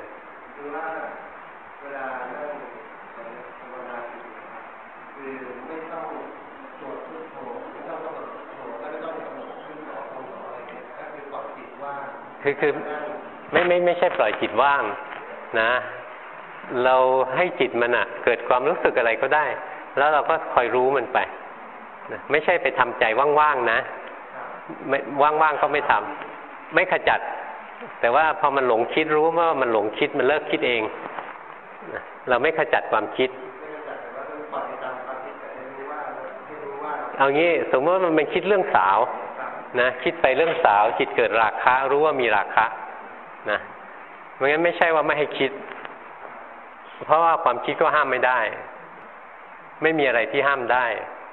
คือคือไม่ไม่ไม่ใช่ปล่อยจิตว่างนะเราให้จิตมันอ่ะเกิดความรู้สึกอะไรก็ได้แล้วเราก็คอยรู้มันไปนะไม่ใช่ไปทำใจว่างๆนะไม่ว่างๆก็ไม่ทำไม่ขจัดแต่ว่าพอมันหลงคิดรู้ว่ามันหลงคิดมันเลิกคิดเองนะเราไม่ขจัดความคิดเอางี้สมมติว่ามันเป็นคิดเรื่องสาวนะคิดไปเรื่องสาวจิตเกิดราคะรู้ว่ามีราคะนะเพราะงั้นไม่ใช่ว่าไม่ให้คิดเพราะว่าความคิดก็ห้ามไม่ได้ไม่มีอะไรที่ห้ามได้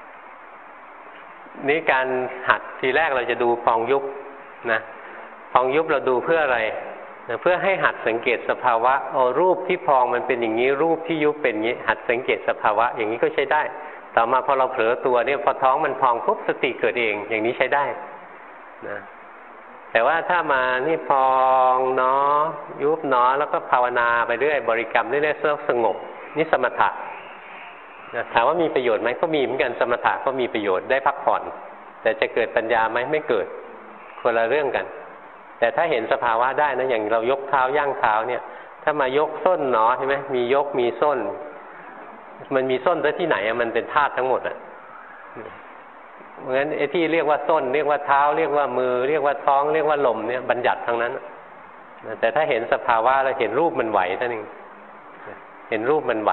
นี่การหัดทีแรกเราจะดูพองยุบนะพองยุบเราดูเพื่ออะไรนะเพื่อให้หัดสังเกตสภาวะโอ้รูปที่พองมันเป็นอย่างนี้รูปที่ยุบเป็นอย่างนี้หัดสังเกตสภาวะอย่างนี้ก็ใช้ได้ต่อมาพอเราเผลอตัวเนี่ยพอท้องมันพองปุ๊บสติเกิดเองอย่างนี้ใช้ได้นะแต่ว่าถ้ามานี่พองเนาะยุบเนาะแล้วก็ภาวนาไปเรื่อยบริกรรมเรื่อยๆสงบนี่สมถะนะถามว่ามีประโยชน์ไหมก็มีเหมือนกันสมถะก็มีประโยชน์ได้พักผ่อนแต่จะเกิดปัญญาไหมไม่เกิดคนละเรื่องกันแต่ถ้าเห็นสภาวะได้นะอย่างเรายกเท้าย่างเท้าเนี่ยถ้ามายกส้นเนาะใช่ไหมมียกมีส้นมันมีส้นแต่ที่ไหนอะมันเป็นธาตุทั้งหมดอะเพราะงั้นไอ้ที่เรียกว่าส้นเรียกว่าเท้าเรียกว่ามือเรียกว่าท้องเรียกว่าลมเนี่ยบัญญัติทั้งนั้นแต่ถ้าเห็นสภาวะแล้วเห็นรูปมันไหวเท่านั้นเองเห็นรูปมันไหว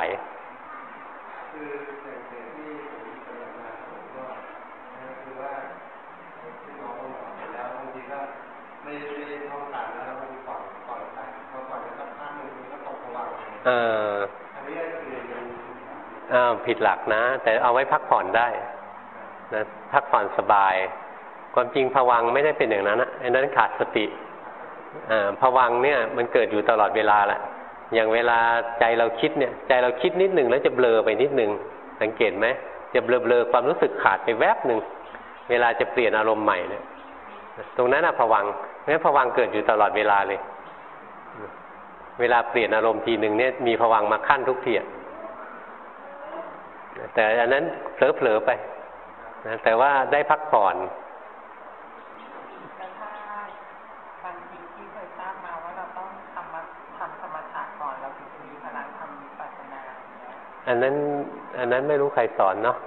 เอออ้าวผิดหลักนะแต่เอาไว้พักผ่อนได้นะพักผ่อนสบายความจริงภวังค์ไม่ได้เป็นอย่างนั้นนะไอ้นั้นขาดสติอ่าภวังค์เนี่ยมันเกิดอยู่ตลอดเวลาแหละอย่างเวลาใจเราคิดเนี่ยใจเราคิดนิดหนึ่งแล้วจะเบลอไปนิดหนึ่งสังเกตไหมจะเบลอเบลอความรู้สึกขาดไปแวบหนึ่งเวลาจะเปลี่ยนอารมณ์ใหม่เนี่ยตรงนั้นอะภวังค์เพราะฉะนั้นภวังค์เกิดอยู่ตลอดเวลาเลยเวลาเปลี่ยนอารมณ์ทีหนึ่งเนี่ยมีภวังค์มาขั้นทุกทีแต่อันนั้นเผลอๆไปนะแต่ว่าได้พักผ่อน
แต่ถ้าบางทีที่เคยทราบมาว่าเราต้องทำทำสมถะก่อนเราถึงจะมีพลังทำวิปัสสนา
อันนั้นอันนั้นไม่รู้ใครสอนเนาะ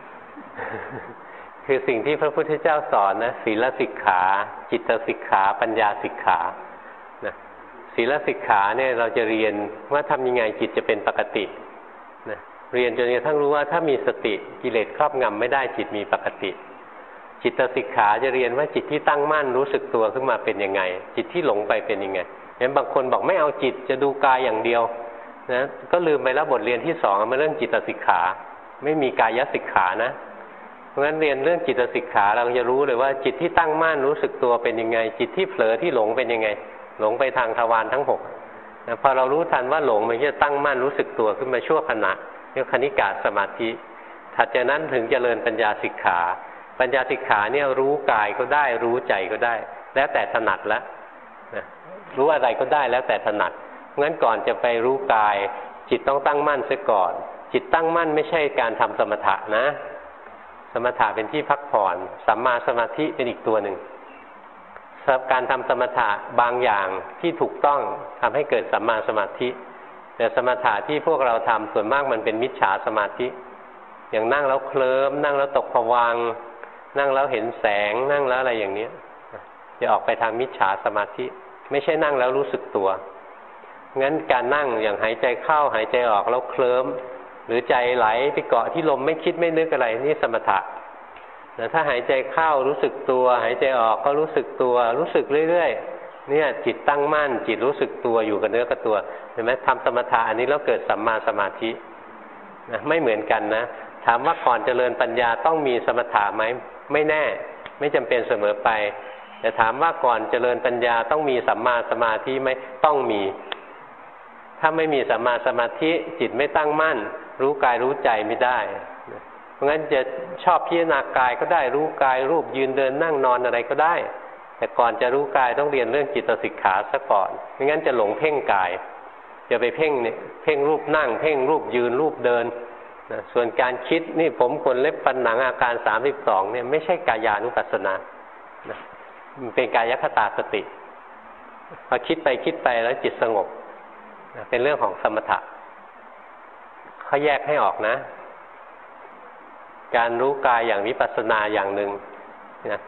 คือสิ่งที่พระพุทธเจ้าสอนนะศีลสิกขาจิตสิกขาปัญญาสิกขานะศีลสิกขาเนี่ยเราจะเรียนว่าทำยังไงจิตจะเป็นปกตินะเรียนจนกระทั่งรู้ว่าถ้ามีสติกิเลสครอบงำไม่ได้จิตมีปกติจิตสิกขาจะเรียนว่าจิตที่ตั้งมั่นรู้สึกตัวขึ้นมาเป็นยังไงจิตที่หลงไปเป็นยังไงงั้นบางคนบอกไม่เอาจิตจะดูกายอย่างเดียวนะก็ลืมไปแล้วบทเรียนที่สองมันเรื่องจิตสิกขาไม่มีกายสิกขานะเพราะฉะนั้นเรียนเรื่องจิตสิกขาเราจะรู้เลยว่าจิตที่ตั้งมั่นรู้สึกตัวเป็นยังไงจิตที่เผลอที่หลงเป็นยังไงหลงไปทางทวารทั้งหกนะพอเรารู้ทันว่าหลงมันจะตั้งมั่นรู้สึกตัวขึ้นมาชั่วขณะเรียกคณิกะสมาธิถัดจากนั้นถึงเจริญปัญญาสิกขาปัญญาสิกขาเนี่ยรู้กายก็ได้รู้ใจก็ได้แล้วแต่ถนัดแล้วนะรู้อะไรก็ได้แล้วแต่ถนัดงั้นก่อนจะไปรู้กายจิตต้องตั้งมั่นเสียก่อนจิตตั้งมั่นไม่ใช่การทำสมถะนะสมถะเป็นที่พักผ่อนสัมมาสมาธิเป็นอีกตัวหนึ่งการทำสมถะบางอย่างที่ถูกต้องทำให้เกิดสัมมาสมาธิแต่สมถะที่พวกเราทำส่วนมากมันเป็นมิจฉาสมาธิอย่างนั่งแล้วเคลิ้มนั่งแล้วตกผวังค์นั่งแล้วเห็นแสงนั่งแล้วอะไรอย่างนี้จะออกไปทางมิจฉาสมาธิไม่ใช่นั่งแล้วรู้สึกตัวงั้นการนั่งอย่างหายใจเข้าหายใจออกแล้วเคลิ้มหรือใจไหลไปเกาะที่ลมไม่คิดไม่นึกอะไรนี่สมถะแต่ถ้าหายใจเข้ารู้สึกตัวหายใจออกก็รู้สึกตัวรู้สึกเรื่อยๆเนี่ยจิตตั้งมั่นจิตรู้สึกตัวอยู่กับเนื้อกับตัวเห็นไหมทำสมถะอันนี้แล้วเกิดสัมมาสมาธินะไม่เหมือนกันนะถามว่าก่อนเจริญปัญญาต้องมีสมถะไหมไม่แน่ไม่จำเป็นเสมอไปแต่ถามว่าก่อนเจริญปัญญาต้องมีสัมมาสมาธิไหมต้องมีถ้าไม่มีสัมมาสมาธิจิตไม่ตั้งมั่นรู้กายรู้ใจไม่ได้เพราะงั้นจะชอบพิจารณากายก็ได้รู้กายรูปยืนเดินนั่งนอนอะไรก็ได้แต่ก่อนจะรู้กายต้องเรียนเรื่องจิตสิกขาซะก่อนไม่งั้นจะหลงเพ่งกายจะไปเพ่งเนี่ยเพ่งรูปนั่งเพ่งรูปยืนรูปเดินนะส่วนการคิดนี่ผมขนเล็บฟันหนังอาการสามสิบสองเนี่ยไม่ใช่กายานุปัสสนานะมันเป็นกายคตาสติพอคิดไปคิดไปแล้วจิตสงบนะเป็นเรื่องของสมถะเขาแยกให้ออกนะการรู้กายอย่างวิปัสสนาอย่างหนึ่งนะ